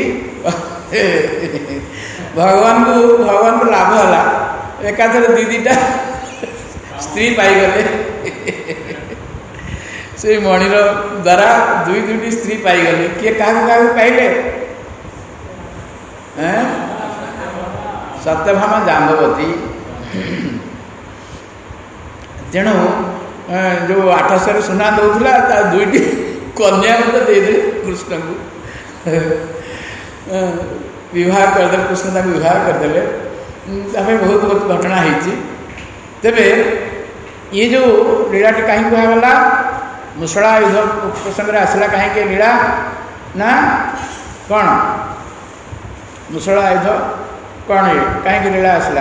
भगवान को भगवान को लाभ है एकाथर दी दीटा स्त्री पाईगले से मणिर द्वारा दुई दुईटी स्त्री पाईगले किए क्या क्या पाइले सत्यभामा जाम्बवती तेणु जो आठ सौ सुना दौला दुईटी कन्या मत दे कृष्ण को विवाह करदे कृष्ण तक विवाह करदे बहुत बहुत घटना होती। तेबे ये जो लीलाटी कहीं कहगला मुसला युद्ध प्रसंग आसला कहीं लीला ना कौन मुसला युद्ध कौन ये कहीं लीला आसला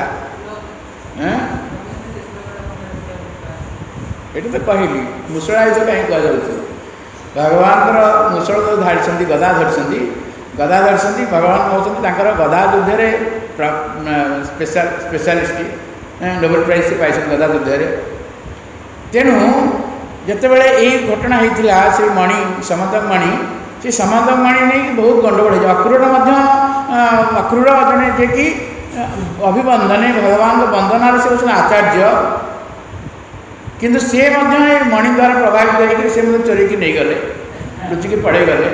ये तो कहली मुसला युद्ध कहीं कह भगवान मुसल जो धाड़ी गदा धरी गदा धरी भगवान होकर गदा युद्ध स्पेशल स्पेशलिस्ट नोबेल प्राइज से पाई गदा युद्ध। तेणु जितेबाला यही घटना होता से मणि समंतक मणि से समंतक मणि नहीं बहुत गंडगोल हो अक्रूर अक्रूर जड़े जे कि अभिबंधने भगवान वंदनार से होती आचार्य किंतु सी मणि द्वारा प्रभावित होकर से चोरी की नहीं गले लुचिकी पड़े गले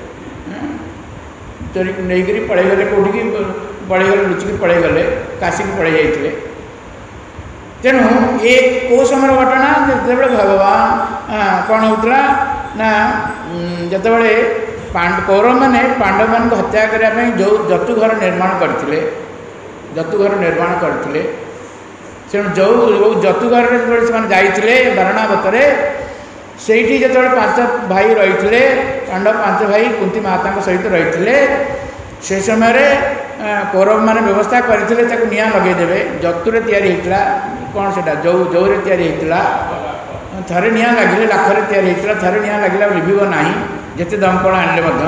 चोरी नहीं करी पड़े गले कौटी पड़े गले लुचिकी पड़े गले काशी की पड़े जाते। तेणु ये कौ समय घटना जिते भगवान कौन होता ना जिते पांड कौरव मैंने पांडव मान को हत्या करने जो जतु घर निर्माण करते जतु घर निर्माण करते से जो जतु घर से जाते बारणावत से जो पांच भाई रही पांडव पांच भाई कुंती माता सहित रही से समय कौरव मैंने व्यवस्था करते निआ लगेदेवे जतुरे तैयारी कौन से जो जौरे तैयारी थे निआ लगे लाखरे तैयारी थे निआ लगे लिभ ना जिते दमकल आने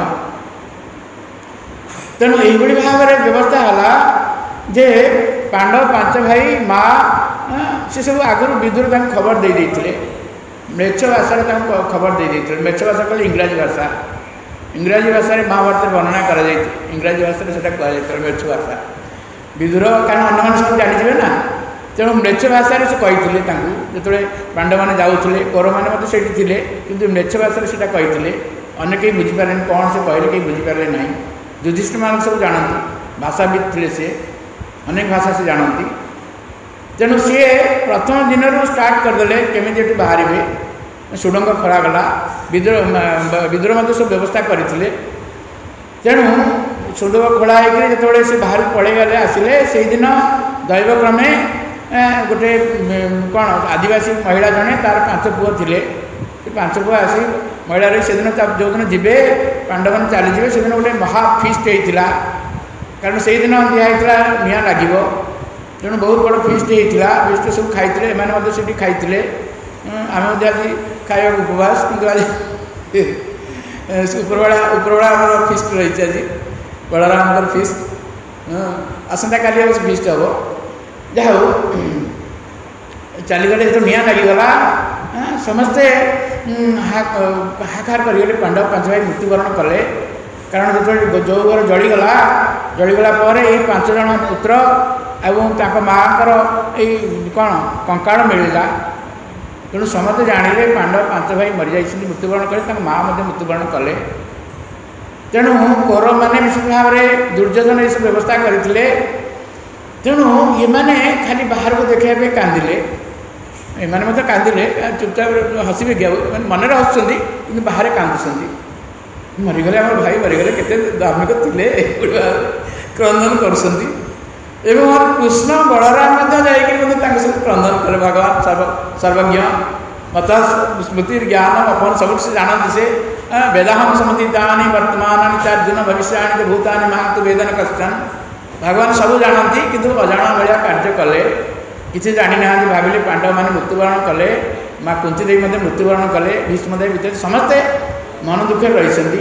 तेणु यही भाव में व्यवस्था है जे पांडव पांच भाई माँ से सब आगुरी विदुर खबर दे देते मेच भाषा खबर दे देते मेच भाषा कहले इंग्राजी भाषा इंग्राजी भाषा महाभारत वर्णना कर इंग्राजी भाषा से कह मेच भाषा विदुर कारण अन्य सब जानीजे ना तेणु मेच भाषा से कही जो पांडव मैंने जाऊे कौरव मैंने मतलब से किंतु मेच भाषा से कही अन्य कहीं बुझीपारे कौन से कहले कहीं बुझीपारे ना। युधिष्ठिर मान सब जानती भाषाविद थे सी अनेक भाषा से जानती तेणु सी प्रथम दिन स्टार्ट करदे केमी बाहर सुड़ंग खोलागला विद्रोह विद्रोह मत सब व्यवस्था करते तेणु सुड़ंग खोला जो से बाहर पड़े गले आसिले से दिन दैवक्रमे गोटे कौन आदिवासी महिला जड़े तार पांच पुओ थे पांच पुओ आसी महिला से दिन जो दिन जी पांडव मैंने चलीजे से दिन गोटे महाफिस्ट होता कारण से दिन दिखाई निआ लगे तेणु बहुत बड़ फिस्ट होता फिस्ट सब खाई एम खाई आम आज खाया उपवास कि आज उपरबेला उपरबेला आम फिस्ट रही आज बलराम फिस्ट आसंता काली फिस्ट हम जहा चलीगले जो निआ लगिगला समस्ते हाहाकार कर पांडव पांच भाई मृत्युवरण कले कारण जो जो घर जलीगला जलीगला पांच जन पुत्र एवं माँ कौन कंकाल मिलला तेणु समस्ते जानिले पांडव पांच भाई मरी जाइए मृत्युवरण कले माँ मृत्युवरण कले तेणु कौरव मैंने विशेष भाव में दुर्योधन ये सब व्यवस्था करते तेणु ये मैंने खाली बाहर को देखापी कांदिले एमाने मत कांदिले चुपचाप हसबे क्या मन हसुँच कि बाहर कांदुंट मरीगले आम भाई मरीगले के धार्मिक थे क्रंदन कर कृष्ण बलराम सहित क्रंदन कले भगवान सर्व सर्वज्ञ मत स्मृति ज्ञान अपन सब से जानते से वेदाहम समतीतानि वर्तमान चार्जुन भविष्यानि भूतानि महांतु वेदन कश्चन भगवान सब जानती किंतु अजाणा भाया कार्य कले किसी जानी ना भाविले पांडव मैंने मृत्युवरण कले माँ कुंती देवी मध्य मृत्युवरण कले भीष्मदेव भीतर समस्ते मन दुखे रही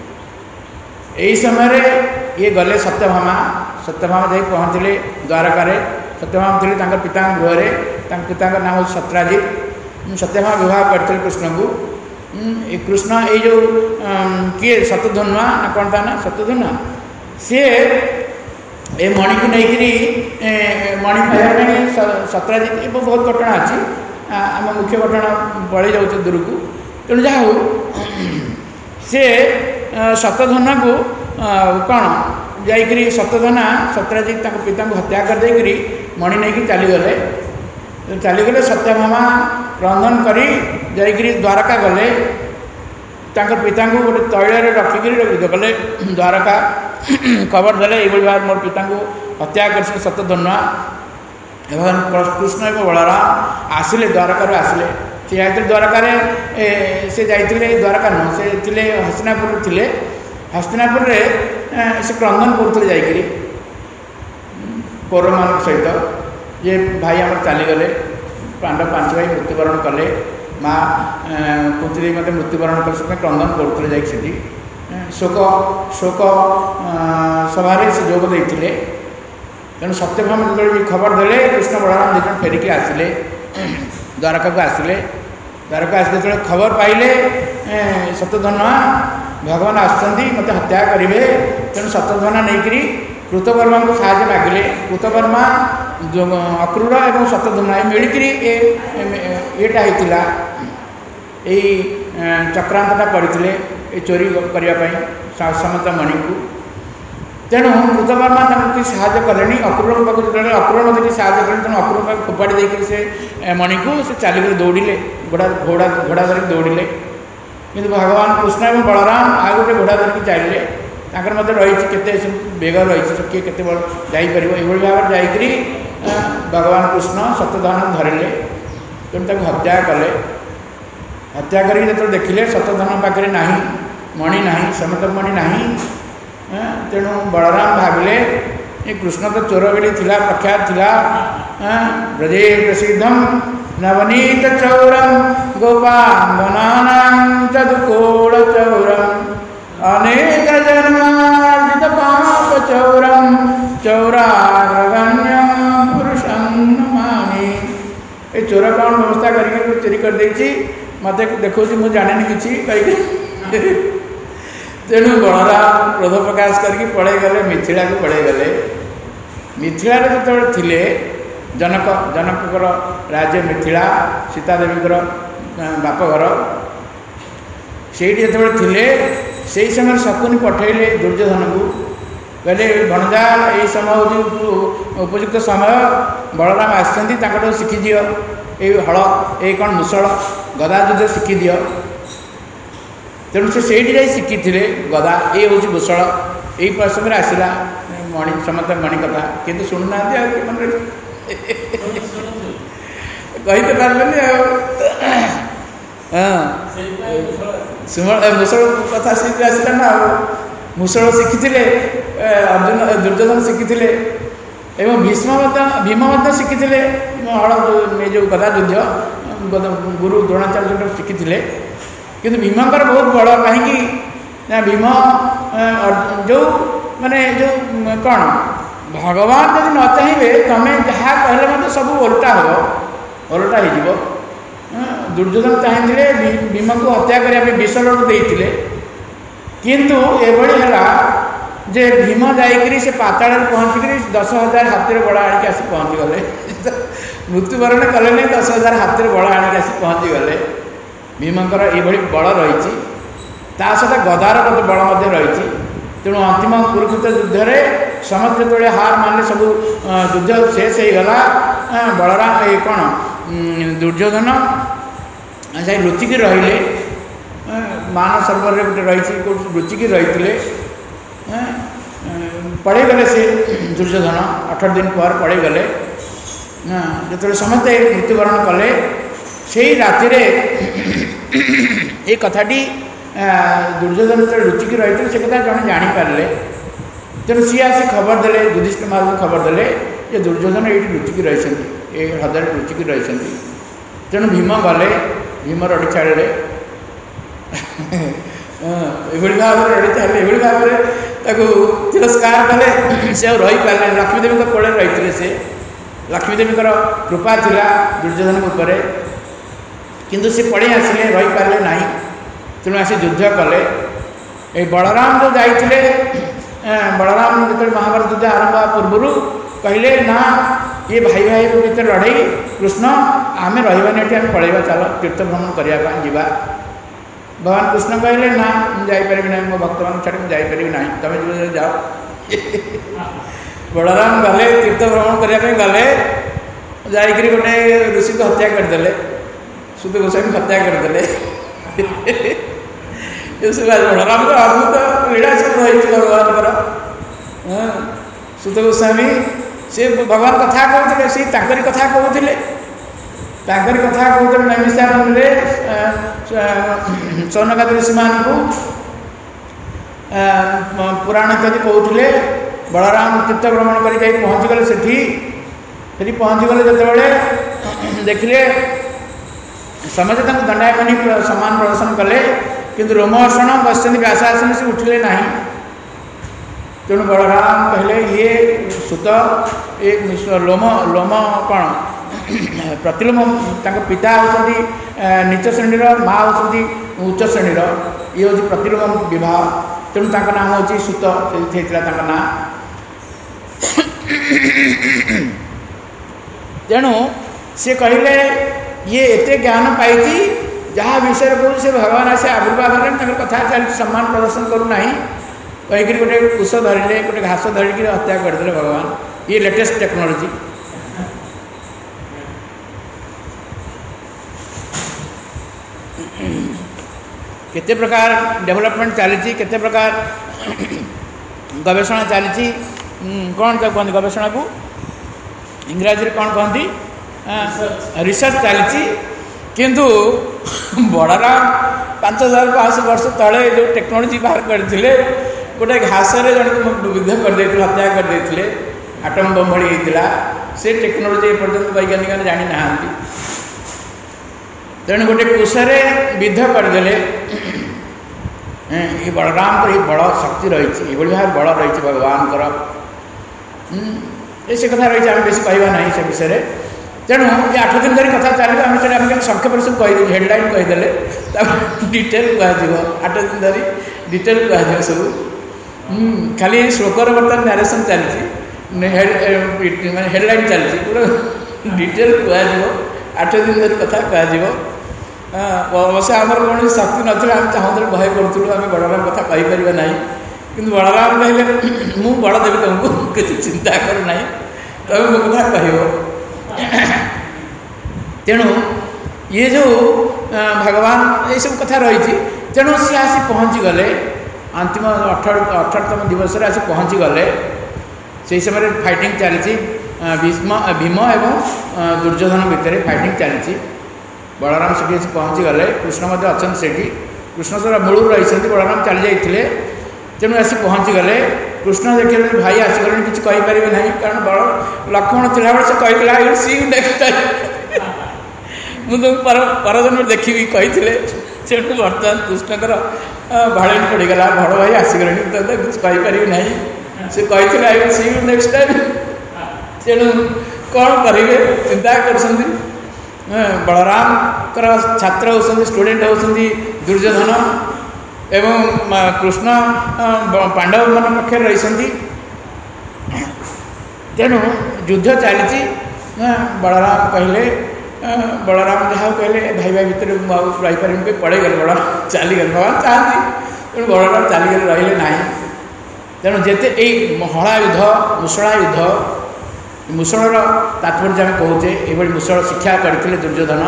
यही समय ये गले सत्यभामा सत्यभामा जाई पहुँचले द्वारकार सत्यभामा थे पिता गृह पिता नाम सत्राजित सत्यभामा विवाह करते कृष्ण को कृष्ण ये जो किए शतधन्वा ना कौन था ना शतधन्वा सी ए मणि को लेकर मणि पाइबा सत्राजित ये बहुत घटना अच्छी आम मुख्य घटना बड़ी जाऊँ दूर को तेणु जहा हो सी शतधना को कौन जाकरी शतधना सत्राजित पिता को हत्या करदे मणि नहीं चलीगले चलीगले सत्यभामा क्रंदन करी जाकरी द्वारका गले पिता को गोटे तैल रखिक गले द्वारका खबर देले ये भाव मोर पिता को हत्या कर शतधन्वा एवं कृष्ण एवं बलराम आसिले द्वारकार आसिले सी जाते द्वारकार से जाते द्वारका नुह से थे हस्तिनापुर थे हस्तिनापुर से क्रंदन करते जाकि कौरव मान सहित ये भाई आम चलीगले पांडव पांच भाई मृत्युवरण कले माँ कुंती देवी मत मृत्युवरण कर क्रंदन करते जाकि शोक शोक सभा से जोग देते तेणु सत्यभामा जो खबर देले कृष्ण बलराम दुज फेरिकी आसिले द्वारका को आसिले द्वारका आस जो खबर पाइले शतधन्वा भगवान आसुँच मत हत्या करेंगे तेणु शतधन्वा नहीं कृतवर्मा को साहय मागिले कृतवर्मा अक्रूर और शतधन्वा मिलकर येटा होता यही चक्रांतटा पड़ते चोरी करने समस्त मणि को तेणु कृतवर्मा कि साहय कले अक्रूर पाक जो अक्रूर मत साहय कले तेणु अक्रूर पाक फोपाड़ी देकर से मणि को से चलिक दौड़े घोड़ा घोड़ा घोड़ा धरिक दौड़े कि भगवान कृष्ण और बलराम आ गोटे घोड़ा धरिक चलिए ताकर मत रही केते बेग रही किए केते जापर ये भाव जाकरी भगवान कृष्ण शतधन धरिले तेणु हत्या कले हत्या करके जो देखिले शतधन पाखे ना मणि ना समत मणि ना तेणु बलराम भाविले ये कृष्ण तो चोर बेड़ी थिला प्रख्यात थिला ब्रजे प्रसिद्धम नवनीत चौरम गोपांगनानां चतुकोड़ चौरम अनेक जन्मार्जित पाप चौरम चौराग्रगण्यं पुरुषं नमामि। ये चोर कौन व्यवस्था करके चोरी कर देछि मत देखो मुझे जाने किसी कहीं तेणु बलराम क्रोध प्रकाश करके पड़े गले मिथिला को पड़े गले मिथिला जो थे जनक जनक राज्य मिथिला सीता देवी बापघर ସେଇଠି ଯେତେବେଳେ ଥିଲେ ସେଇ ସମୟରେ ଶକୁନି ପଠେଇଲେ ଦୁର୍ଯ୍योधनକୁ, कहले भणजा यही समय हूँ उपयुक्त समय, बलराम आसछन्ति तांकठु शिखी दियो ए हल ए कौन मुसळ गदा युद्ध शिखी दियो। तेणु से ସେଇଠି ଯାଇ ଶିଖିଥିଲେ गदा ए हूँ मुसळ। यही प्रसंग आसला मणि समस्त मणि कथा किंतु शुणुना मन कहते पारे हाँ मुसळ कथा शीघ्र आसला ना। मुसळ शिखी अर्जुन दुर्योधन शिखी एवं भीष्म भीम शिखी हल जो गदा युद्ध गुरु द्रोणाचार्य शिखी किंतु भीमकर बहुत बड़ कहीं भीम जो माने जो कौन भगवान जब न चाहिए तुम्हें जहाँ कहले मतलब सब ओल्टा हम ओल्टा हो। दुर्योधन चाहिए भीम को हत्या करने विष लड़ू देते किंतु एभली है जे भीम जाइकरी से पाताल पहुँचिक दस हजार हाथी बड़ा आणिक आसी पहुँची गले मृत्युवरण कले नहीं दस हजार हाथी बड़ा आणिक आसी पहुँची गले। भीमकर ये बल रही सहित गदार बल रही। तेणु अंतिम कुरुक्षेत्र युद्ध में समस्त जो हार मानले सब युद्ध शेष हो गला। बलराम ये कौन दुर्योधन जाए लुचिक रहिले मान सरोवर गोटे रही लुचिक रही पड़े गले से दुर्योधन अठारह दिन पर पड़े गले। जो समस्ते मृत्युवरण कले से राति ये कथाटी दुर्योधन जो लुचिक रही से कथा जड़े जापारे। तेणु सी आसी खबर देले युधिष्ठिर महाराज खबर देले ये दुर्योधन ये लुचिक रही हृदय लुचिक रही। तेणु भीम गले भीम रड़ी छाड़े ये भाव में रड़ी छाड़े ये भाव में तिरस्कार कले से रही पारे। लक्ष्मीदेवी कोड़े रही से लक्ष्मीदेवी कृपा थिला दुर्योधन उपर किंतु से पड़े आसिले रही पारे ना। तेणु आसी युद्ध कले। ये बलराम जो जाइए बलराम जो महाभारत युद्ध आरंभ पूर्व कहले ना ये भाई भाई भर लड़े कृष्ण आम रही आम पलैया चल तीर्थ भ्रमण करने जीवा। भगवान कृष्ण कहले ना मुझे ना मो भक्त मान छाड़ी मुझे ना तुम जो जाओ। बलराम गले तीर्थ भ्रमण करने गले जाकि गोटे ऋषि को हत्या करदे सुध गोस्वामी हत्या करदे। बलराम को अद्भुत लीला सब रही भगवान सुध गोस्वामी से भगवान कथा कहते सी ताकरी कथा कहते ताकरी कथा कहते नैमिषारण्य में सौनकादि ऋषि मान को पुराण इत्यादि कहते बलराम तीर्थ भ्रमण कर पहुँची गले से पहुँची गले जो देखिले समझे दंडायमणि सम्मान प्रदर्शन कले किंतु रोमहर्षण बसंत व्यासासन से उठिले ना। तेणु बलराम कहले ये सुत एक लोम लोम कौन प्रतिलोम पिता होती नीच श्रेणी माँ होती उच्च श्रेणी ये हूँ प्रतिलोम विवाह। तेणु नाम हूँ सुत ना। तेणु सी कहले ये एते ज्ञान पाई जहाँ विषय कहूँ से भगवान आसे आविर्भाव होकर कथा चलती सम्मान प्रदर्शन करूना कहीकि गोटे कुश धरले गोटे घास धरिकी हत्या करदे भगवान। ये लेटेस्ट टेक्नोलोजी। केते प्रकार डेवलपमेंट चली केते प्रकार गवेषणा चली कौन तक कहते गवेषणा को इंग्राजी कौन कहती रिसर्च चली किंतु बलराम पांच हजार पाँच वर्ष तले जो टेक्नोलोजी बाहर करते गोटे घास जन को युद्ध करदे हत्या करदे आटम बम भड़ी होता से टेक्नोलोजी एपर्तंत वैज्ञानिक जानी ना। तेणु गोटे कुशरे युद्ध करदे ये बलराम को ये बड़ शक्ति रही ये भाव बल रही भगवान से कथा रही आम बेस कहवा ना से विषय। तेणु ये आठ दिन धरी कथा चलो आम से संक्षेप सब कहीदे हेडलाइन कहीदे डिटेल कह आठ दिन धरी डिटेल कह सब खाली श्लोकर बर्तमान नारेसन चलती हेडलाइन चलती पूरा डिटेल कह आठ दिन धरी कथा कह ଅବଶ୍ୟ ଆମର କୌଣସି ଶକ୍ତି ନଥିଲା, ଆମେ ଚାହୁଁଥିଲେ ଭୟ କରୁଥିଲୁ ଆମେ ବଳରାମ କଥା କହିପାରିବା ନାହିଁ। କିନ୍ତୁ ବଳରାମ କହିଲେ ମୁଁ ବଳ ଦେବି ତୁମକୁ, କିଛି ଚିନ୍ତା କର ନାହିଁ, ତମେ ମୋ କଥା କହିବ। ତେଣୁ ଇଏ ଯେଉଁ ଭଗବାନ ଏଇସବୁ କଥା ରହିଛି, ତେଣୁ ସିଏ ଆସି ପହଞ୍ଚିଗଲେ ଅନ୍ତିମ ଅଠର ଅଠରତମ ଦିବସରେ ଆସି ପହଞ୍ଚିଗଲେ। ସେହି ସମୟରେ ଫାଇଟିଂ ଚାଲିଛି, ଭୀଷ୍ମ ଭୀମ ଏବଂ ଦୁର୍ଯ୍ୟୋଧନ ଭିତରେ ଫାଇଟିଂ ଚାଲିଛି। ବଳରାମ ସେଠି ଆସି ପହଞ୍ଚିଗଲେ, କୃଷ୍ଣ ମଧ୍ୟ ଅଛନ୍ତି ସେଠି। କୃଷ୍ଣ ସେଟା ମୂଳରୁ ରହିଛନ୍ତି, ବଳରାମ ଚାଲି ଯାଇଥିଲେ। ତେଣୁ ଆସି ପହଞ୍ଚିଗଲେ। କୃଷ୍ଣ ଦେଖିଲେ ଭାଇ ଆସିଗଲେଣି, କିଛି କହିପାରିବେ ନାହିଁ, କାରଣ ବଳ ଲକ୍ଷ୍ମଣ ଥିଲାବେଳେ ସେ କହିଥିଲା I see you next time, ମୁଁ ତୁମକୁ ପର ପରଦିନ ଦେଖିବି କହିଥିଲେ। ସେଠୁ ବର୍ତ୍ତମାନ କୃଷ୍ଣଙ୍କର ଭାଳେଣି ପଡ଼ିଗଲା, ବଡ଼ ଭାଇ ଆସିଗଲେଣି, ତ କିଛି କହିପାରିବି ନାହିଁ, ସେ କହିଥିଲେ I see you next time. ତେଣୁ କ'ଣ କରିବେ ଚିନ୍ତା କରୁଛନ୍ତି। ବଳରାମଙ୍କର ଛାତ୍ର ହେଉଛନ୍ତି, ଷ୍ଟୁଡେଣ୍ଟ ହେଉଛନ୍ତି ଦୁର୍ଯ୍ୟୋଧନ ଏବଂ କୃଷ୍ଣ ପାଣ୍ଡବମାନଙ୍କ ପକ୍ଷରେ ରହିଛନ୍ତି। ତେଣୁ ଯୁଦ୍ଧ ଚାଲିଛି। ବଳରାମ କହିଲେ, ବଳରାମ ଯାହା କହିଲେ ଭାଇ ଭାଇ ଭିତରେ ମୁଁ ଆଉ ରହିପାରିବି, ପଳେଇଗଲେ, ବଳରାମ ଚାଲିଗଲେ। ଭଗବାନ ଚାହାନ୍ତି, ତେଣୁ ବଳରାମ ଚାଲିଗଲେ, ରହିଲେ ନାହିଁ। ତେଣୁ ଯେତେ ଏଇ ହଳା ଯୁଦ୍ଧ, ମୁଷଳା ଯୁଦ୍ଧ, ମୁଷଳର ତାତ୍ପର୍ଯ୍ୟ ଆମେ କହୁଛେ, ଏଭଳି ମୁଷଳ ଶିକ୍ଷା କରିଥିଲେ ଦୁର୍ଯ୍ୟୋଧନ।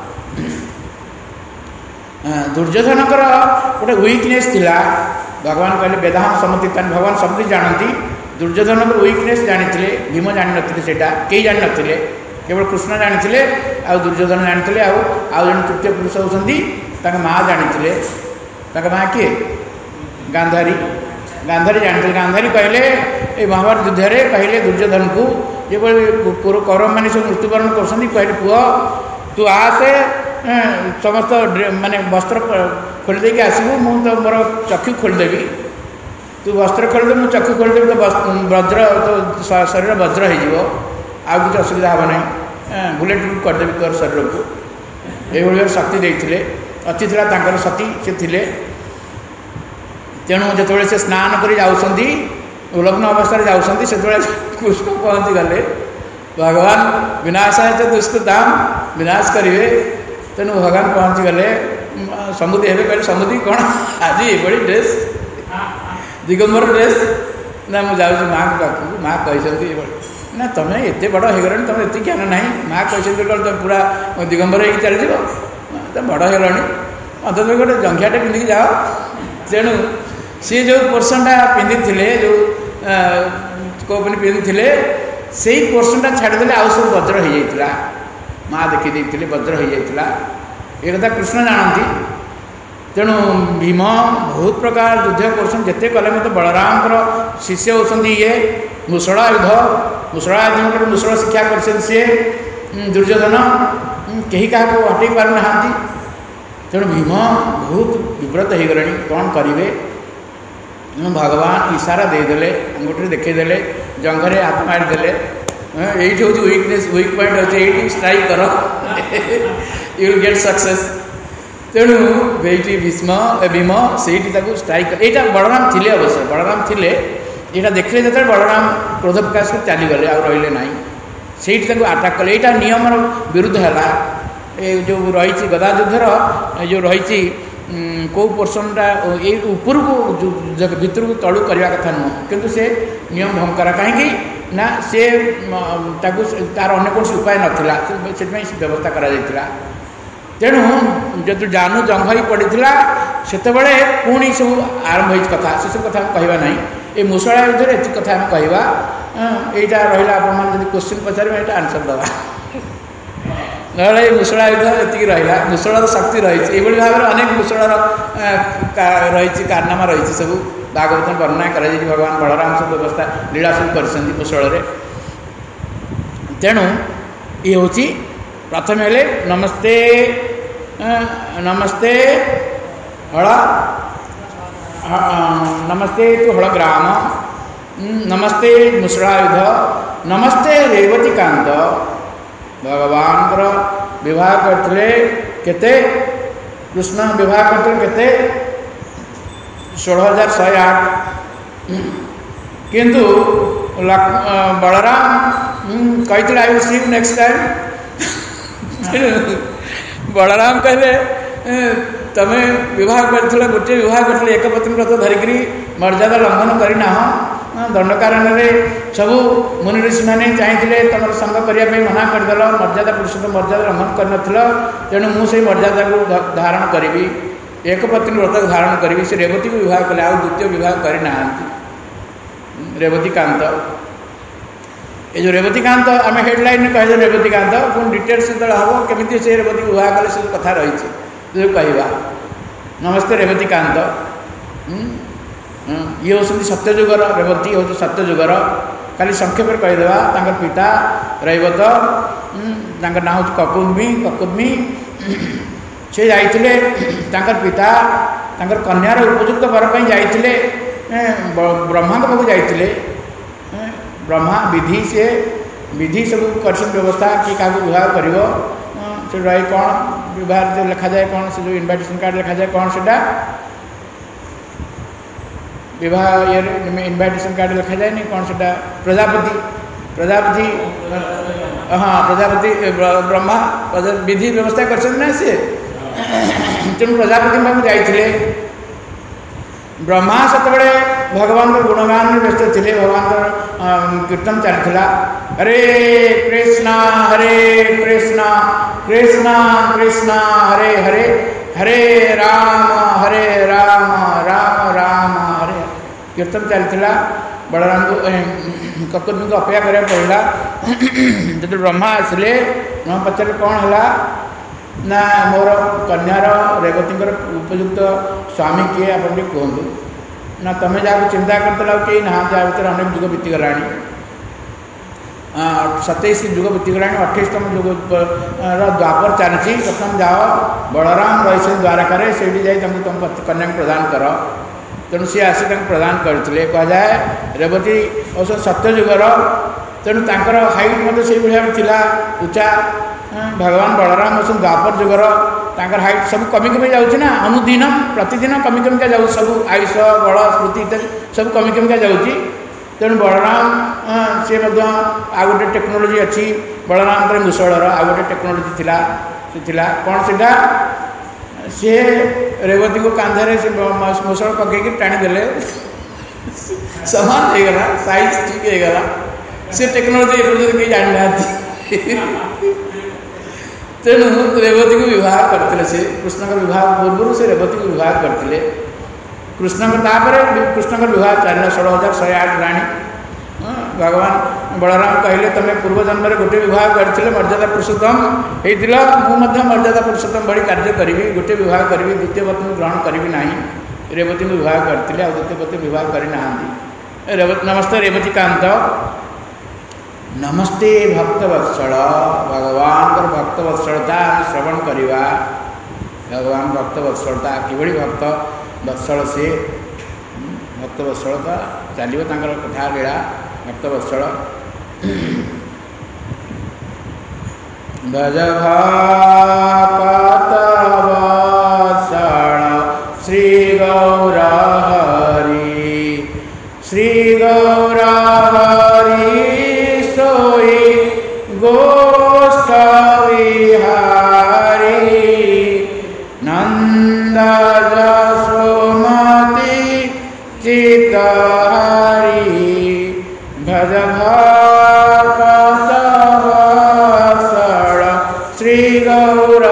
ଦୁର୍ଯ୍ୟୋଧନଙ୍କର ଗୋଟେ ୱିକନେସ୍ ଥିଲା। ଭଗବାନ କହିଲେ ବେଦାହଂ ସମତୀତାନି, ଭଗବାନ ସବୁ ଜାଣନ୍ତି। ଦୁର୍ଯ୍ୟୋଧନଙ୍କର ୱିକନେସ୍ ଜାଣିଥିଲେ, ଭୀମ ଜାଣିନଥିଲେ, ସେଇଟା କେହି ଜାଣିନଥିଲେ, କେବଳ କୃଷ୍ଣ ଜାଣିଥିଲେ ଆଉ ଦୁର୍ଯ୍ୟୋଧନ ଜାଣିଥିଲେ। ଆଉ ଆଉ ଜଣେ ତୃତୀୟ ପୁରୁଷ ହେଉଛନ୍ତି ତାଙ୍କ ମାଆ ଜାଣିଥିଲେ। ତାଙ୍କ ମାଆ କିଏ? ଗାନ୍ଧାରୀ। ଗାନ୍ଧାରୀ ଜାଣିଥିଲେ। ଗାନ୍ଧାରୀ କହିଲେ ଏ ମହାଭାରତ ଯୁଦ୍ଧରେ କହିଲେ ଦୁର୍ଯ୍ୟୋଧନକୁ, ଯେଭଳି କୌରବମାନେ ସବୁ ମୃତ୍ୟୁବରଣ କରୁଛନ୍ତି, କହିଲେ ପୁଅ ତୁ ଆସେ, ସମସ୍ତ ମାନେ ବସ୍ତ୍ର ଖୋଲି ଦେଇକି ଆସିବୁ, ମୁଁ ତ ମୋର ଚକ୍ଷୁ ଖୋଲିଦେବି। ତୁ ବସ୍ତ୍ର ଖୋଲିଦେବୁ, ମୁଁ ଚକ୍ଷୁ ଖୋଲିଦେବି, ତ ବଜ୍ର ତ ଶରୀର ବଜ୍ର ହେଇଯିବ, ଆଉ କିଛି ଅସୁବିଧା ହେବ ନାହିଁ, ବୁଲେଟ୍ ପ୍ରୁଫ୍ କରିଦେବି ତୋର ଶରୀରକୁ। ଏଇଭଳି ଭାବରେ ଶକ୍ତି ଦେଇଥିଲେ। ଅତି ଥିଲା ତାଙ୍କର ସତୀ ସେ ଥିଲେ। ତେଣୁ ଯେତେବେଳେ ସେ ସ୍ନାନ କରି ଯାଉଛନ୍ତି, ଉଲଗ୍ନ ଅବସ୍ଥାରେ ଯାଉଛନ୍ତି, ସେତେବେଳେ କୃଷ୍ଣ ପହଞ୍ଚିଗଲେ। ଭଗବାନ ବିନାଶାୟ ଚ ଦୁଷ୍କୃତାମ୍, ବିନାଶ କରିବେ। ତେଣୁ ଭଗବାନ ପହଞ୍ଚିଗଲେ, ସମୁଦି ହେବେ। କହିଲେ ସମୁଦି କ'ଣ ଆଜି ଏଭଳି ଡ୍ରେସ୍, ଦିଗମ୍ବର ଡ୍ରେସ୍? ନା ମୁଁ ଯାଉଛି ମାଆଙ୍କ ପାଖକୁ, ମାଆ କହିଛନ୍ତି ଏଭଳି। ନା ତମେ ଏତେ ବଡ଼ ହେଇଗଲଣି, ତମର ଏତେ ଜ୍ଞାନ ନାହିଁ, ମାଆ କହିଛନ୍ତି କ'ଣ ତମେ ପୁରା ଦିଗମ୍ବର ହେଇକି ଚାଲିଯିବ? ତମେ ବଡ଼ ହେଇଗଲଣି, ଅନ୍ତତଃ ଗୋଟେ ଜଙ୍ଘିଆଟେ ପିନ୍ଧିକି ଯାଅ। ତେଣୁ ସିଏ ଯେଉଁ ପୋର୍ସନଟା ପିନ୍ଧିଥିଲେ, ଯେଉଁ କୋପନି ପିନ୍ଧିଥିଲେ, ସେଇ ପୋର୍ସନଟା ଛାଡ଼ିଦେଲେ ଆଉ ସବୁ ବଜ୍ର ହେଇଯାଇଥିଲା। ମାଆ ଦେଖିଦେଇଥିଲେ ବଜ୍ର ହେଇଯାଇଥିଲା। ଏ କଥା କୃଷ୍ଣ ଜାଣନ୍ତି। ତେଣୁ ଭୀମ ବହୁତ ପ୍ରକାର ଯୁଦ୍ଧ କରୁଛନ୍ତି, ଯେତେ କଲେ ମଧ୍ୟ ବଳରାମଙ୍କର ଶିଷ୍ୟ ହେଉଛନ୍ତି ଇଏ ମୁଷଳା ଯୁଦ୍ଧ। ମୁଷଳା ଯୁଦ୍ଧରେ ମୁଷଳ ଶିକ୍ଷା କରିଛନ୍ତି ସିଏ ଦୁର୍ଯ୍ୟୋଧନ, କେହି କାହାକୁ ହଟେଇ ପାରୁନାହାନ୍ତି। ତେଣୁ ଭୀମ ବହୁତ ବିବ୍ରତ ହେଇଗଲେଣି, କ'ଣ କରିବେ? ତେଣୁ ଭଗବାନ ଇସାରା ଦେଇଦେଲେ, ଆଙ୍ଗୁଠିରେ ଦେଖେଇଦେଲେ, ଜଙ୍ଘରେ ହାତ ମାରିଦେଲେ, ଏଇଠି ହେଉଛି ୱିକନେସ୍, ୱିକ୍ ପଏଣ୍ଟ ହେଉଛି ଏଇଠି, ଷ୍ଟ୍ରାଇକ୍ କର, ୟୁ ୱିଲ୍ ଗେଟ୍ ସକ୍ସେସ୍। ତେଣୁ ଏଇଠି ଭୀଷ୍ମ ଭୀମ ସେଇଠି ତାକୁ ଷ୍ଟ୍ରାଇକ୍ କଲେ। ଏଇଟା ବଳରାମ ଥିଲେ, ଅବଶ୍ୟ ବଳରାମ ଥିଲେ। ଏଇଟା ଦେଖିଲେ ଯେତେବେଳେ ବଳରାମ କ୍ରୋଧ ପ୍ରକାଶ କରି ଚାଲିଗଲେ, ଆଉ ରହିଲେ ନାହିଁ। ସେଇଠି ତାକୁ ଆଟାକ୍ କଲେ। ଏଇଟା ନିୟମର ବିରୁଦ୍ଧ ହେଲା। ଏ ଯେଉଁ ରହିଛି ଗଦା ଯୁଦ୍ଧର ଯେଉଁ ରହିଛି କେଉଁ ପୋର୍ସନଟା ଏଇ ଉପରକୁ ଭିତରକୁ ତଳୁ କରିବା କଥା ନୁହଁ, କିନ୍ତୁ ସେ ନିୟମ ଭଙ୍ଗ କରା। କାହିଁକି ନା ସେ ତାକୁ ତାର ଅନ୍ୟ କୌଣସି ଉପାୟ ନଥିଲା, ସେଥିପାଇଁ ସେ ବ୍ୟବସ୍ଥା କରାଯାଇଥିଲା। ତେଣୁ ଯେହେତୁ ଜାନୁ ଜଙ୍ଘ ହୋଇ ପଡ଼ିଥିଲା, ସେତେବେଳେ ପୁଣି ସବୁ ଆରମ୍ଭ ହେଇଛି କଥା। ସେସବୁ କଥା ଆମେ କହିବା ନାହିଁ। ଏ ମୁଷଳା ଯୁଦ୍ଧରେ ଏତିକି କଥା ଆମେ କହିବା। ଏଇଟା ରହିଲା, ଆପଣମାନେ ଯଦି କୋଶ୍ଚିନ୍ ପଚାରିବେ ଏଇଟା ଆନ୍ସର୍ ଦେବା, ନହେଲେ ଏଇ ମୁଷଳା ଯୁଦ୍ଧ ଏତିକି ରହିଲା। ମୁଷଳର ଶକ୍ତି ରହିଛି। ଏଇଭଳି ଭାବରେ ଅନେକ ମୁଷଳର ରହିଛି, କାରନାମା ରହିଛି, ସବୁ ଭାଗବତ ବର୍ଣ୍ଣନା କରାଯାଇଛି। ଭଗବାନ ବଳରାମ ସବୁ ବ୍ୟବସ୍ଥା ଲୀଳା ସବୁ କରିଛନ୍ତି ମୁଷଳରେ। ତେଣୁ ଇଏ ହେଉଛି ପ୍ରଥମେ ହେଲେ ନମସ୍ତେ, ନମସ୍ତେ ହଳ, ନମସ୍ତେ ତୁ ହଳ ଗ୍ରାମ, ନମସ୍ତେ ମୁଷଳାୟୁଧ, ନମସ୍ତେ ରେବତୀ କାନ୍ତ। ଭଗବାନଙ୍କର ବିବାହ କରିଥିଲେ କେତେ? କୃଷ୍ଣ ବିବାହ କରିଥିଲେ କେତେ? ଷୋହଳ ହଜାର ଶହେ ଆଠ। କିନ୍ତୁ ବଳରାମ କହିଥିଲେ I will see you next time. Balaram କହିଲେ ତମେ ବିବାହ କରିଥିଲ ଗୋଟିଏ ବିବାହ କରିଥିଲ ଏକ ପତ୍ନୀ ବ୍ରତ ଧରିକିରି ମର୍ଯ୍ୟାଦା ଲଙ୍ଘନ କରିନାହ। ଦଣ୍ଡକାରଣ୍ୟରେ ସବୁ ମୁନି ଋଷିମାନେ ଚାହିଁଥିଲେ ତମର ସଙ୍ଗ କରିବା ପାଇଁ ମନା କରିଦେଲ, ମର୍ଯ୍ୟାଦା ପୁରୁଷୋତ୍ତମ ମର୍ଯ୍ୟାଦା ଲଙ୍ଘନ କରିନଥିଲ, ତେଣୁ ମୁଁ ସେଇ ମର୍ଯ୍ୟାଦାକୁ ଧାରଣ କରିବି, ଏକ ପତ୍ନୀ ବ୍ରତ ଧାରଣ କରିବି। ସେ ରେବତୀକୁ ବିବାହ କଲେ, ଆଉ ଦ୍ୱିତୀୟ ବିବାହ କରିନାହାନ୍ତି। ରେବତୀକାନ୍ତ, ଏ ଯେଉଁ ରେବତୀକାନ୍ତ ଆମେ ହେଡ଼ଲାଇନ୍ରେ କହିଲେ ରେବତୀକାନ୍ତ, ପୁଣି ଡିଟେଲ୍ସ ଯେତେବେଳେ ହେବ କେମିତି ସେ ରେବତୀକୁ ବିବାହ କଲେ ସେ କଥା ରହିଛି ଯେଉଁ କହିବା। ନମସ୍ତେ ରେବତୀକାନ୍ତ। ଇଏ ହେଉଛନ୍ତି ସତ୍ୟଯୁଗର, ରେବତୀ ହେଉଛି ସତ୍ୟଯୁଗର। ଖାଲି ସଂକ୍ଷେପରେ କହିଦେବା, ତାଙ୍କର ପିତା ରୈବତ, ତାଙ୍କ ନାଁ ହେଉଛି କକୁଦ୍ମୀ। କକୁଦ୍ମୀ ସେ ଯାଇଥିଲେ, ତାଙ୍କର ପିତା ତାଙ୍କର କନ୍ୟାର ଉପଯୁକ୍ତ ବର ପାଇଁ ଯାଇଥିଲେ ବ୍ରହ୍ମାଙ୍କ ପାଖକୁ ଯାଇଥିଲେ। ବ୍ରହ୍ମା ବିଧି, ସେ ବିଧି ସବୁ କରିଛନ୍ତି ବ୍ୟବସ୍ଥା, କିଏ କାହାକୁ ବିବାହ କରିବ, ସେଠି ରହି କ'ଣ ବିବାହ ଯେଉଁ ଲେଖାଯାଏ, କ'ଣ ସେ ଯେଉଁ ଇନଭାଇଟେସନ୍ କାର୍ଡ଼ ଲେଖାଯାଏ, କ'ଣ ସେଇଟା ବିବାହ ଇଏରେ ଇନଭାଇଟେସନ୍ କାର୍ଡ଼ ଲେଖାଯାଏନି, କ'ଣ ସେଇଟା ପ୍ରଜାପତି, ପ୍ରଜାପତି ହଁ ପ୍ରଜାପତି ବ୍ରହ୍ମା ବିଧି ବ୍ୟବସ୍ଥା କରିଛନ୍ତି ନା ସିଏ। ତେଣୁ ପ୍ରଜାପତିଙ୍କ ପାଖକୁ ଯାଇଥିଲେ। ବ୍ରହ୍ମା ସେତେବେଳେ ଭଗବାନଙ୍କ ଗୁଣଗାନରେ ବ୍ୟସ୍ତ ଥିଲେ, ଭଗବାନଙ୍କର କୀର୍ତ୍ତନ ଚାଲିଥିଲା। ହରେ କୃଷ୍ଣ ହରେ କୃଷ୍ଣ କୃଷ୍ଣ କୃଷ୍ଣ ହରେ ହରେ, ହରେ ରାମ ହରେ ରାମ ରାମ ରାମ ହରେ, କୀର୍ତ୍ତନ ଚାଲିଥିଲା। ବଳରାମଙ୍କୁ କକୁଦ୍ମୀଙ୍କୁ ଅପେକ୍ଷା କରିବାକୁ ପଡ଼ିଲା। ଯେତେବେଳେ ବ୍ରହ୍ମା ଆସିଲେ, ବ୍ରହ୍ମା ପଚାରିଲେ କ'ଣ ହେଲା, ନା ମୋର କନ୍ୟାର ରେବତୀଙ୍କର ଉପଯୁକ୍ତ ସ୍ୱାମୀ କିଏ ଆପଣ ଟିକେ କୁହନ୍ତୁ। ନା ତମେ ଯାହାକୁ ଚିନ୍ତା କରିଥିଲ ଆଉ କେହି ନାହାନ୍ତି, ଆ ଭିତରେ ଅନେକ ଯୁଗ ବିତିଗଲାଣି, ସତେଇଶ ଯୁଗ ବିତିଗଲାଣି, ଅଠେଇଶତମ ଯୁଗର ଦ୍ୱାପର ଚାଲିଛି। ପ୍ରଥମ ଯାଅ, ବଳରାମ ରହିଛନ୍ତି ଦ୍ୱାରକାରେ, ସେଇଠି ଯାଇ ତାଙ୍କୁ ତମ କନ୍ୟାକୁ ପ୍ରଦାନ କର। ତେଣୁ ସିଏ ଆସି ତାଙ୍କୁ ପ୍ରଦାନ କରିଥିଲେ। କୁହାଯାଏ ରେବତୀ ଅବଶ୍ୟ ସତ୍ୟଯୁଗର, ତେଣୁ ତାଙ୍କର ହାଇଟ୍ ମଧ୍ୟ ସେଇଭଳିଆ ଥିଲା, ଉଚ୍ଚା। ଭଗବାନ ବଳରାମ ଅଛନ୍ତି ଦ୍ୱାପର ଯୁଗର, ତାଙ୍କର ହାଇଟ୍ ସବୁ କମି କମି ଯାଉଛି ନା, ଅନୁଦିନ ପ୍ରତିଦିନ କମି କମିକା ଯାଉଛି, ସବୁ ଆୟୁଷ ବଳ ସ୍ମୃତି ଇତ୍ୟାଦି ସବୁ କମି କମିକା ଯାଉଛି। ତେଣୁ ବଳରାମ ସେ ମଧ୍ୟ ଆଉ ଗୋଟେ ଟେକ୍ନୋଲୋଜି ଅଛି ବଳରାମଙ୍କର, ମୁଷଳର ଆଉ ଗୋଟେ ଟେକ୍ନୋଲୋଜି ଥିଲା, ସେ ଥିଲା କ'ଣ ସେଇଟା, ସିଏ ରେବତୀଙ୍କୁ କାନ୍ଧରେ ସେ ମୁଷଳ ପକେଇକି ଟାଣିଦେଲେ, ସମାନ ହେଇଗଲା, ସାଇଜ୍ ଠିକ୍ ହେଇଗଲା। ସେ ଟେକ୍ନୋଲୋଜି ଏପର୍ଯ୍ୟନ୍ତ କେହି ଜାଣିନାହାନ୍ତି। ତେଣୁ ରେବତୀକୁ ବିବାହ କରିଥିଲେ। ସେ କୃଷ୍ଣଙ୍କର ବିବାହ ପୂର୍ବରୁ ସେ ରେବତୀକୁ ବିବାହ କରିଥିଲେ। କୃଷ୍ଣଙ୍କ ତାପରେ କୃଷ୍ଣଙ୍କର ବିବାହ ଚାଲିଲା, ଷୋହଳ ହଜାର ଶହେ ଆଠ ହେଲାଣି। ଭଗବାନ ବଳରାମ କହିଲେ, ତମେ ପୂର୍ବ ଜନ୍ମରେ ଗୋଟିଏ ବିବାହ କରିଥିଲେ, ମର୍ଯ୍ୟାଦା ପୁରୁଷୋତ୍ତମ ହେଇଥିଲ, ମୁଁ ମଧ୍ୟ ମର୍ଯ୍ୟାଦା ପୁରୁଷୋତ୍ତମ ଭଳି କାର୍ଯ୍ୟ କରିବି, ଗୋଟିଏ ବିବାହ କରିବି, ଦ୍ୱିତୀୟ ପତ୍ନୀକୁ ଗ୍ରହଣ କରିବି ନାହିଁ। ରେବତୀଙ୍କୁ ବିବାହ କରିଥିଲେ, ଆଉ ଦ୍ୱିତୀୟ ପତ୍ନୀ ବିବାହ କରିନାହାନ୍ତି। ରେବତୀ ନମସ୍ତେ ରେବତୀକାନ୍ତ। ନମସ୍ତେ ଭକ୍ତବତ୍ସଳ। ଭଗବାନଙ୍କର ଭକ୍ତବତ୍ସଳତା ଆମେ ଶ୍ରବଣ କରିବା। ଭଗବାନ ଭକ୍ତବତ୍ସଳତା କିଭଳି ଭକ୍ତ ବତ୍ସଳ, ସେ ଭକ୍ତବତ୍ସଳତା ଚାଲିବ ତାଙ୍କର କଥା ଲୀଳା। ଭକ୍ତବତ୍ସଳ ଭଜ ଭକ୍ତବତ୍ସଳ ଶ୍ରୀ ଗୌର ହରି, ଶ୍ରୀ ଗୌର ହରି सोई गोष्ठ विहारी, नंद जसोमती चित्तहारी, भज भक्तवत्सल श्री गौर।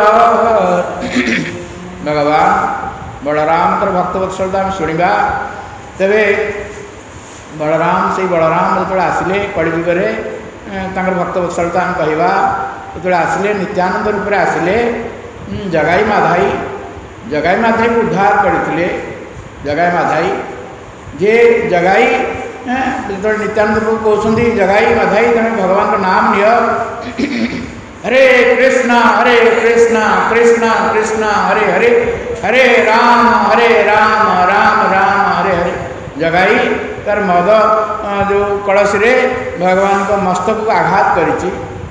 भगवान बलरामकर भक्तवत्सलता आम शुणा। तेरे बलराम से बलराम जो आसिले कलिजुगे तांकर भक्तवत्सलता आम कहवा, जो आसिले नित्यानंद रूप में आसिले, जगाई माधाई जगाई माधाई को उद्धार करते। जगाई माधाई जे जगाई जो नित्यानंद रूप कहते जगाई माधाई तुम भगवान का नाम निय, हरे कृष्ण हरे कृष्ण कृष्ण कृष्ण हरे हरे, हरे राम हरे राम राम राम हरे हरे। जगाई तार मद जो कलश रे भगवान को मस्तक को आघात करी,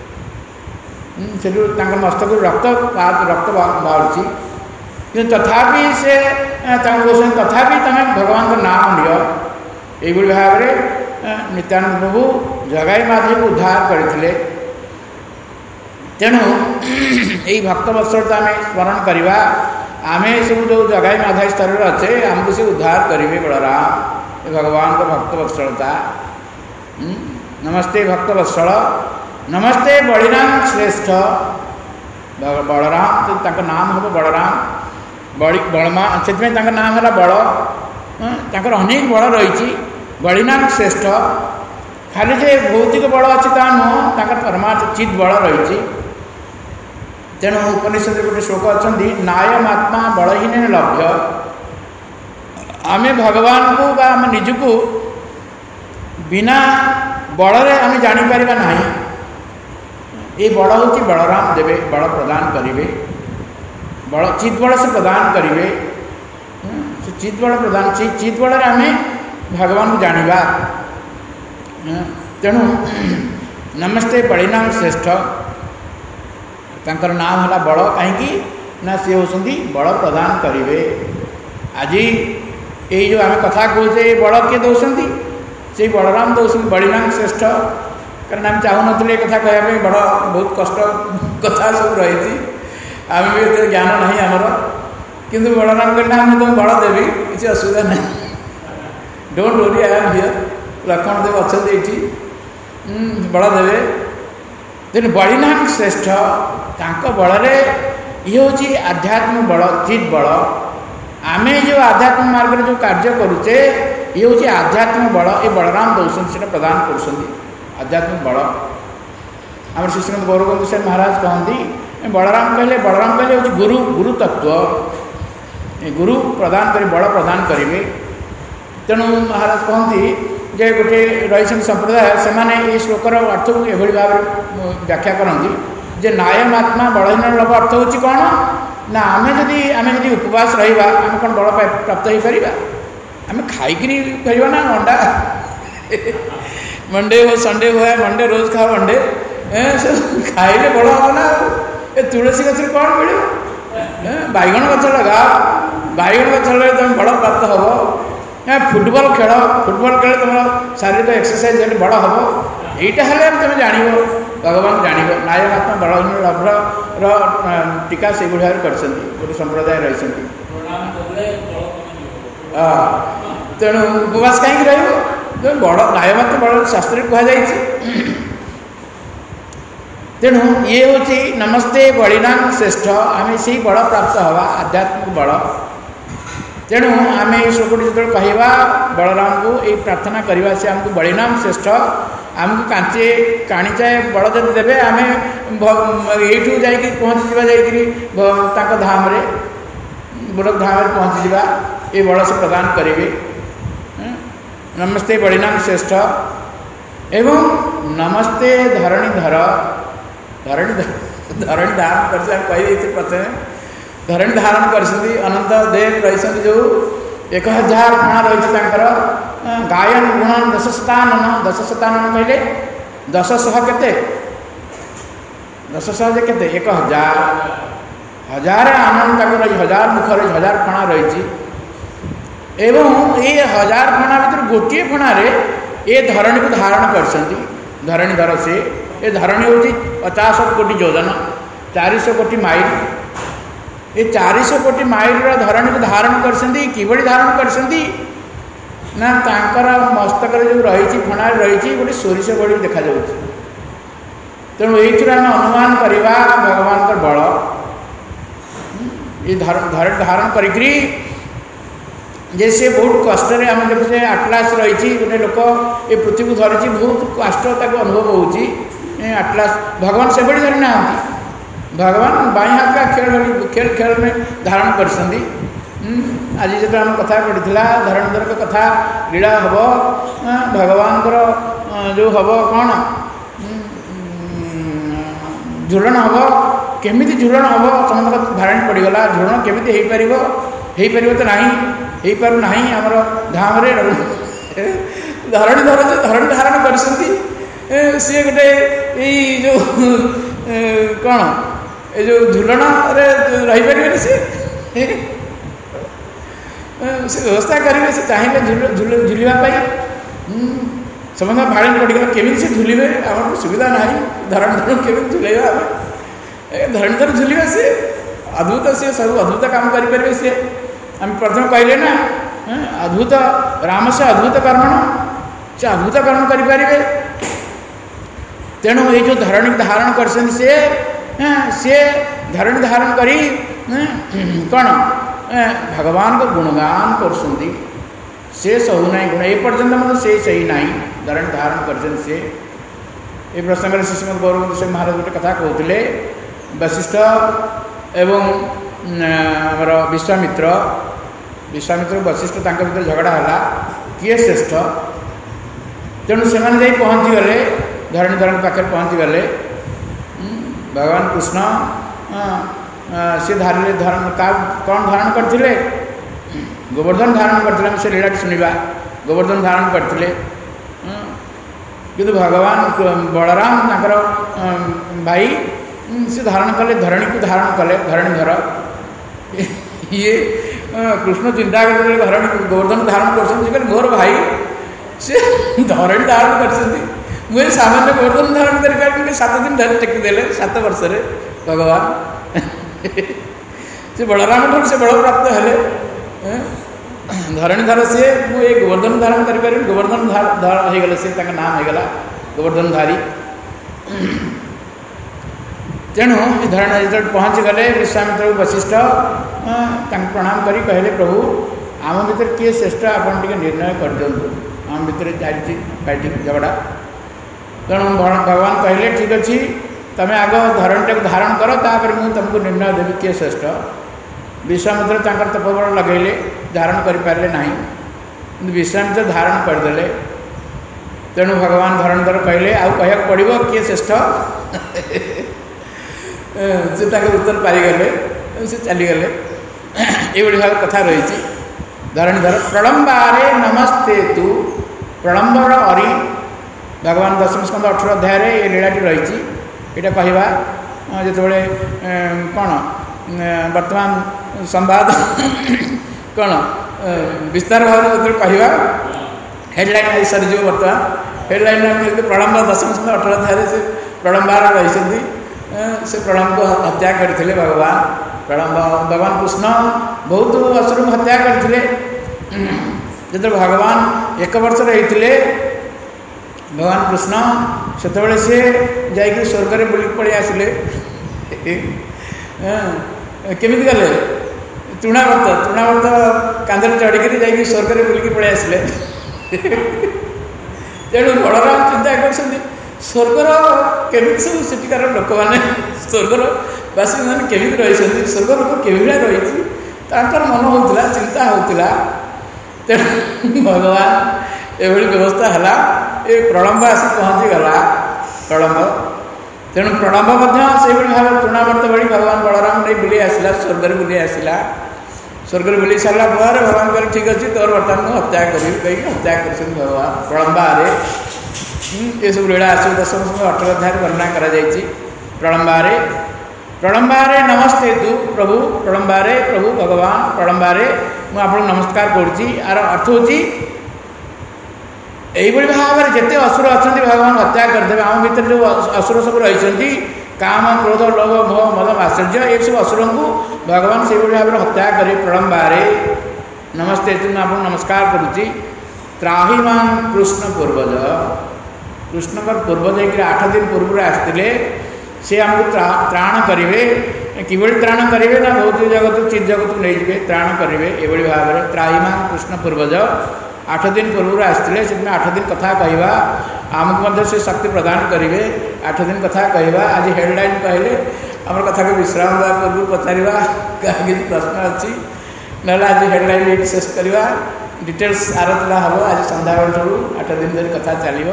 मस्तक रक्त रक्त बाहर, तथापि से तथापि तुम भगवान को नाम लियो। ये भाव में नित्यानंद प्रभु जगाई माधवी को उद्धार करते। तेणु यही भक्तवत्सलता आम स्मरण करवा। आम सब जो जगाई माधाई स्तर में अच्छे आमको से उद्धार करेंगे बलराम भगवान का भक्त वत्सलता। नमस्ते भक्त वत्सल नमस्ते बलिराम श्रेष्ठ बलराम तो नाम हम बलराम बड़ी बलमा से नाम है बल तर अनेक बल रही बलिराम श्रेष्ठ खाली जे भौतिक बल अच्छी ता नुह परमार्थ चित बल रही। तेणु उपनिषद गोटे श्लोक अच्छा नायमात्मा बलहीन लभ्य आम भगवान को आम निजको बिना बल आम जापर ना ये बल हूँ बलराम देवे बल प्रदान करेंगे बल चित बल से प्रदान करेंगे चित बल प्रदान चित बल आम भगवान को जाना। तेणु नमस्ते बलिराम श्रेष्ठ तांकर नाम है बल कहीं ना सी होती बल प्रदान करेंगे। आज ये जो आम कथा कहते बल किए दौरान से बलराम दौरान बलिराम श्रेष्ठ कारण आम चाहून कथा कहवाई बड़ बहुत कष्ट कथा सब रही आम भी ये ज्ञान ना आमर किंतु बलराम कहना मुझे तुम बल देवी किसी असुविधा ना don't worry I am here Lakshman Dev अच्छा बल देवे। तेणु बलिराम श्रेष्ठ बल ये हूँ आध्यात्म बल चित बल आम जो आध्यात्म मार्ग जो कार्य करुचे ये हूँ आध्यात्म बल ये बलराम दौरान से प्रदान कर आध्यात्मिक बल। आम श्री श्रीमद गौरवंद से महाराज कहती बलराम कहले बलराम कहले हूँ गुरु गुरु तत्व गुरु प्रदान कर बल प्रदान करेंगे। तेणु महाराज कहती जे गोटे रही संप्रदाय से माने ये श्लोकर अर्थ को यह भाव व्याख्या करती जे नायमात्मा बलहीन लभ अर्थ हूँ कौन ना आम जदि आम जदि उपवास रहा आम कौन बल प्राप्त हो पार आम खाई कर ना अंडा मंडे हो संडे हो मंडे रोज खाओ अंडे खाइले बल हम ना ए तुलसी गच कौन मिले बैगण गच लगा बैगण गच लगे तुम बल प्राप्त हम फुटबॉल खेल फुटबॉल खेल तुम शारीरिक एक्सरसाइज बड़ हम यहाँ तुम जान भगवान जान नायमात्मा बलहीन लभ्र टीका से भाव कर संप्रदाय रही। तेणु उपवास कहीं रही बड़ नायमात्मा बल शास्त्र कहुई। तेणु ये हूँ नमस्ते बलिराम श्रेष्ठ आम से बल प्राप्त हवा आध्यात्मिक बल। तेणु आम ये श्लोक जो कहवा बलराम को ये प्रार्थना करने से आमको बलिराम श्रेष्ठ आमको कांचे काणीचाए बल जब देवे आम यू जा पहुँची जा धाम रे गोरख धाम पहुँची जा ये बल से प्रदान करेंगे। नमस्ते बलिराम श्रेष्ठ एवं नमस्ते धरणीधर धरणी धरणी धारण कर कही प्रथम धरणी धारण कर अनंत देव रही जो एक हजार फणा रही गायन गुणन दश शतानन दश शतानन कहले दश शह के दश शह के एक हजार हजार आनंद रही हजार मुख रही हजार फणा रही एवं ये हजार फणा भर गोटे फणारे ये धरणी को धारण कर धरणी धर से ये धरणी हूँ पचास कोटी योजन चार सौ कोटी माइल ये चार सौ कोटी माइल धरणी को धारण कर धारण कर ना तांकर मस्तक जो रही फणारे रही गोटे सोरिष बड़ी देखा जाऊँ। तेणु ये आम अनुमान करवा भगवान का बल ये धरण धारण करी जे से बहुत कष्ट आम देखुचे आटलास रही गोटे लोक ये पृथ्वी को धरी बहुत कष्ट अनुभव होती आटलास भगवान से बड़ी धरी ना भगवान बाई हाथ का खेल खेल खेल में धारण कर आज जो आम कथा पड़ा धरणीधर का कथा लीला हम भगवान जो हम कौन झूलन हम केमी झूलन हम समस्त धारण पड़गला झूलन केमी हो पार हो पार तो ना हो पार ना आमर धाम धरणी धर धरणी धारण कर सी गोटे जो कौन ये जो झूलन रही पारे सी व्यवस्था करेंगे से चाहिए झुलवाई समस्त भाड़ी पड़गला केमी से झुलिबे आम सुविधा ना धरण धरण केमी झुलेगा धरणीधर झुलिबे सी अद्भुत सी सब अद्भुत काम करें सी आम प्रथम कहले ना अद्भुत राम से अद्भुत कर्मण से अद्भुत कर्म करें तेणु ये जो धरणी धारण कर सी सी धरणी धारण करी कौन भगवान को गुणगान कर से सहु ना गुण एपर्यंत मतलब से सही ना धरणी धारण कर सी ये प्रसंग में श्रीमद गौरव सिंह महाराज गोटे कथा कहते वशिष्ठ एवं आमर विश्वामित्र विश्वामित्र वशिष्ठ तांका भीतर झगड़ा है किए श्रेष्ठ तेणु से पहुँची गले धरणी धरण पाखे पहुँची गले भगवान कृष्ण सी धारे धारण कौन धारण करते गोवर्धन धारण करते से लीला शुणा गोवर्धन धारण करते किंतु भगवान बलराम तांकर भाई से धारण कले धरणी को धारण कले धरणी धर ये कृष्ण चिंता करते धरणी गोवर्धन धारण कर मोर भाई से धरणी धारण कर मुझे सामान्य गोवर्धन धारण कर सात दिन धर टेकिदेले सात वर्ष भगवान से बलराम ठार से बल प्राप्त है धरणी धर से मुझे गोवर्धन धारण कर गोवर्धन धार हो गले से नाम होगला गोवर्धन धारी तेणु धरण जो पहुँची गले विश्वामित्र वशिष्ठ प्रणाम करी कहले प्रभु आम भितर किए श्रेष्ठ आपन टे निर्णय कर दिंतु आम भितर चलती पार्टी झगड़ा तेणु भगवान कहले ठीक अच्छे तुम आग धरण टाक धारण कर तापर मुझे तुमको निर्णय देवी किए श्रेष्ठ विश्वामित्र तपर तपोबल लगेले धारण करें ना विश्वामित्र धारण करदे तेणु भगवान धरणधर कहले आउ कह पड़ो किए श्रेष्ठ से उत्तर पारिगले से चलीगले ये भाव कथा रही धरणीधर प्रलम्बारे नमस्ते तु प्रलम्बर अरी भगवान दशम स्कंद अठर अध्याय ये लीलाटी रही यहाँ कहवा जिते कौन वर्तमान संवाद कौन विस्तार भाव जो कहवा हेडलाइन सरीज बर्तमान हेडलाइन प्रलम्ब दशम स्कंद अठर अध्याय से प्रलम्बार रही से प्रलम्ब को हत्या करते भगवान प्रलम्ब भगवान कृष्ण बहुत असुर को हत्या करते जो भगवान एक वर्ष रही भगवान कृष्ण से सी जा स्वर्ग में बुल पड़े आसिले केमी गले तृणावर्त तृणावर्त कांधे चढ़ी जा स्वर्ग में बुलिकी पड़े आसिले तेणु बलराम चिंता कर स्वर्गर केमी सब सेठिकार लोक मैंने स्वर्गर बासी मैंने केमी रही स्वर्ग लोक केमी रही मन होता चिंता होता तेणु भगवान एभली व्यवस्था है ये प्रलम्ब आसी पहुँची गला प्रलम्ब तेणु प्रलम्ब से भाव तृणावर्त भली भगवान बलराम नहीं बुले आसला स्वर्ग में बुले आसला स्वर्ग में बुले सारा पर भगवान कह ठीक अच्छे तोर बर्तमान हत्या करी कहीं हत्या कर भगवान प्रलम्बारे ये सब लीला आस दशम समय अठर अध्याय वर्णना करा प्रलम्बारे प्रलम्बारे नमस्ते तु प्रभु प्रलम्बारे प्रभु भगवान प्रलम्बारे मुझे आपको नमस्कार करुँची आर अर्थ हूँ यही भाव में जिते असुर अच्छा भगवान हत्या करदे आम भर जो असुर सब रही काम क्रोध लोभ मोह मद आश्चर्य ये सब असुर को भगवान से भाव में हत्या करे प्रलम्बारे नमस्ते तु मुझे आपको नमस्कार करुँची त्राहीमान कृष्ण पूर्वज कृष्णकर पूर्वज एक आठ दिन पूर्व आसते सी आमको त्राण करेंगे किभली त्राण करेंगे ना भौतिक जगत चित जगत नहीं जाए त्राण करेंगे ये भाव में त्राहीमान कृष्ण पूर्वज आठ दिन पूर्व आसते से आठ दिन कथा कहवा आमको से शक्ति प्रदान करेंगे आठ दिन कथा कहवा आज हेडलाइन कहले आम कथा को विश्राम देवा पूर्व पचारा कहीं प्रश्न अच्छी ना आज हेडलाइन ये शेष करवा डिटेल्स आलोचना हम आज सन्ध्या बेलू आठ दिन धरी कथा चलो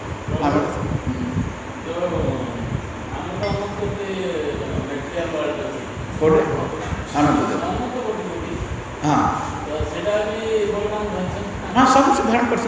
हाँ हाँ सब धारण कर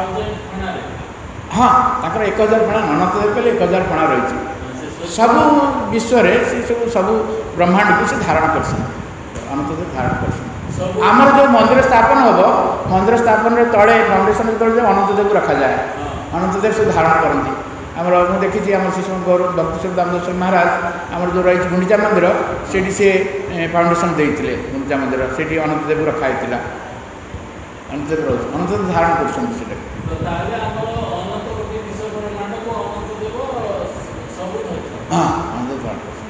हाँ तर एक हजार फणा ननदेव कहले एक हजार फणा रही सब विश्व से सब सब ब्रह्मांड को से धारण कर अनंतदेव धारण कर आमर जो मंदिर स्थापन हम मंदिर स्थापन तले फाउंडेशन तले जो अनंतदेव रखा जाए अनंतदेव से धारण करती आमर मुझे देखी आम से समय गौर भक्तेश्वर दामोदर महाराज आम जो रही गुंडीचा मंदिर से फाउंडेसन देते गुंडीचा मंदिर से अनंतदेव रखाई अनंतदेव रोज अनंतदेव धारण कर हाँ अनंतदेव धारण कर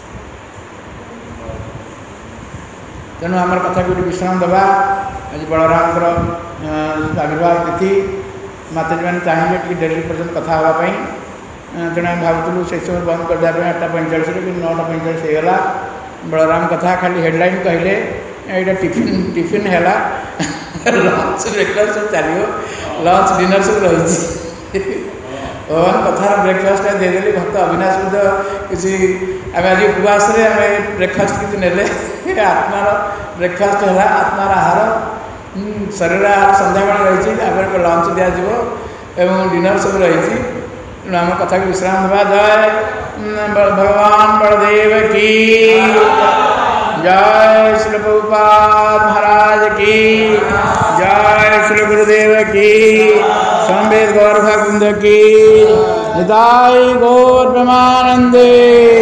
तेणु आम कथा को विश्राम देवा आज बलराम आविर्भाव तिथि माताजी मैंने चाहिए कि डेली पर्यटन कथा हाँपाई तेणु आम भावुलू से समय बंद करदे आठटा पैंचाश कि नौटा पैंचाश होगा बलराम कथा खाली हेडलाइन कहले यहाँ टिफिन टिफिन है लंच ब्रेकफास्ट सब चलो लंच डिनर सब रही भगवान कथार ब्रेकफास्ट देदेली भक्त अविनाश किसी आम आज उपवास आम ब्रेकफास्ट किसी नेले आत्मार ब्रेकफास्ट है आत्मार आहार शरीर आहार सन्ध्या बेल रही लंच दिज्व एवं डिनर सब रही तेणु आम कथा को विश्राम देवा जय भगवान बलदेव की जय श्री प्रभुपाद महाराज की जय श्री गुरुदेव की संवेद गौर भगवंद की निताई गौर ब्रह्मानंदे।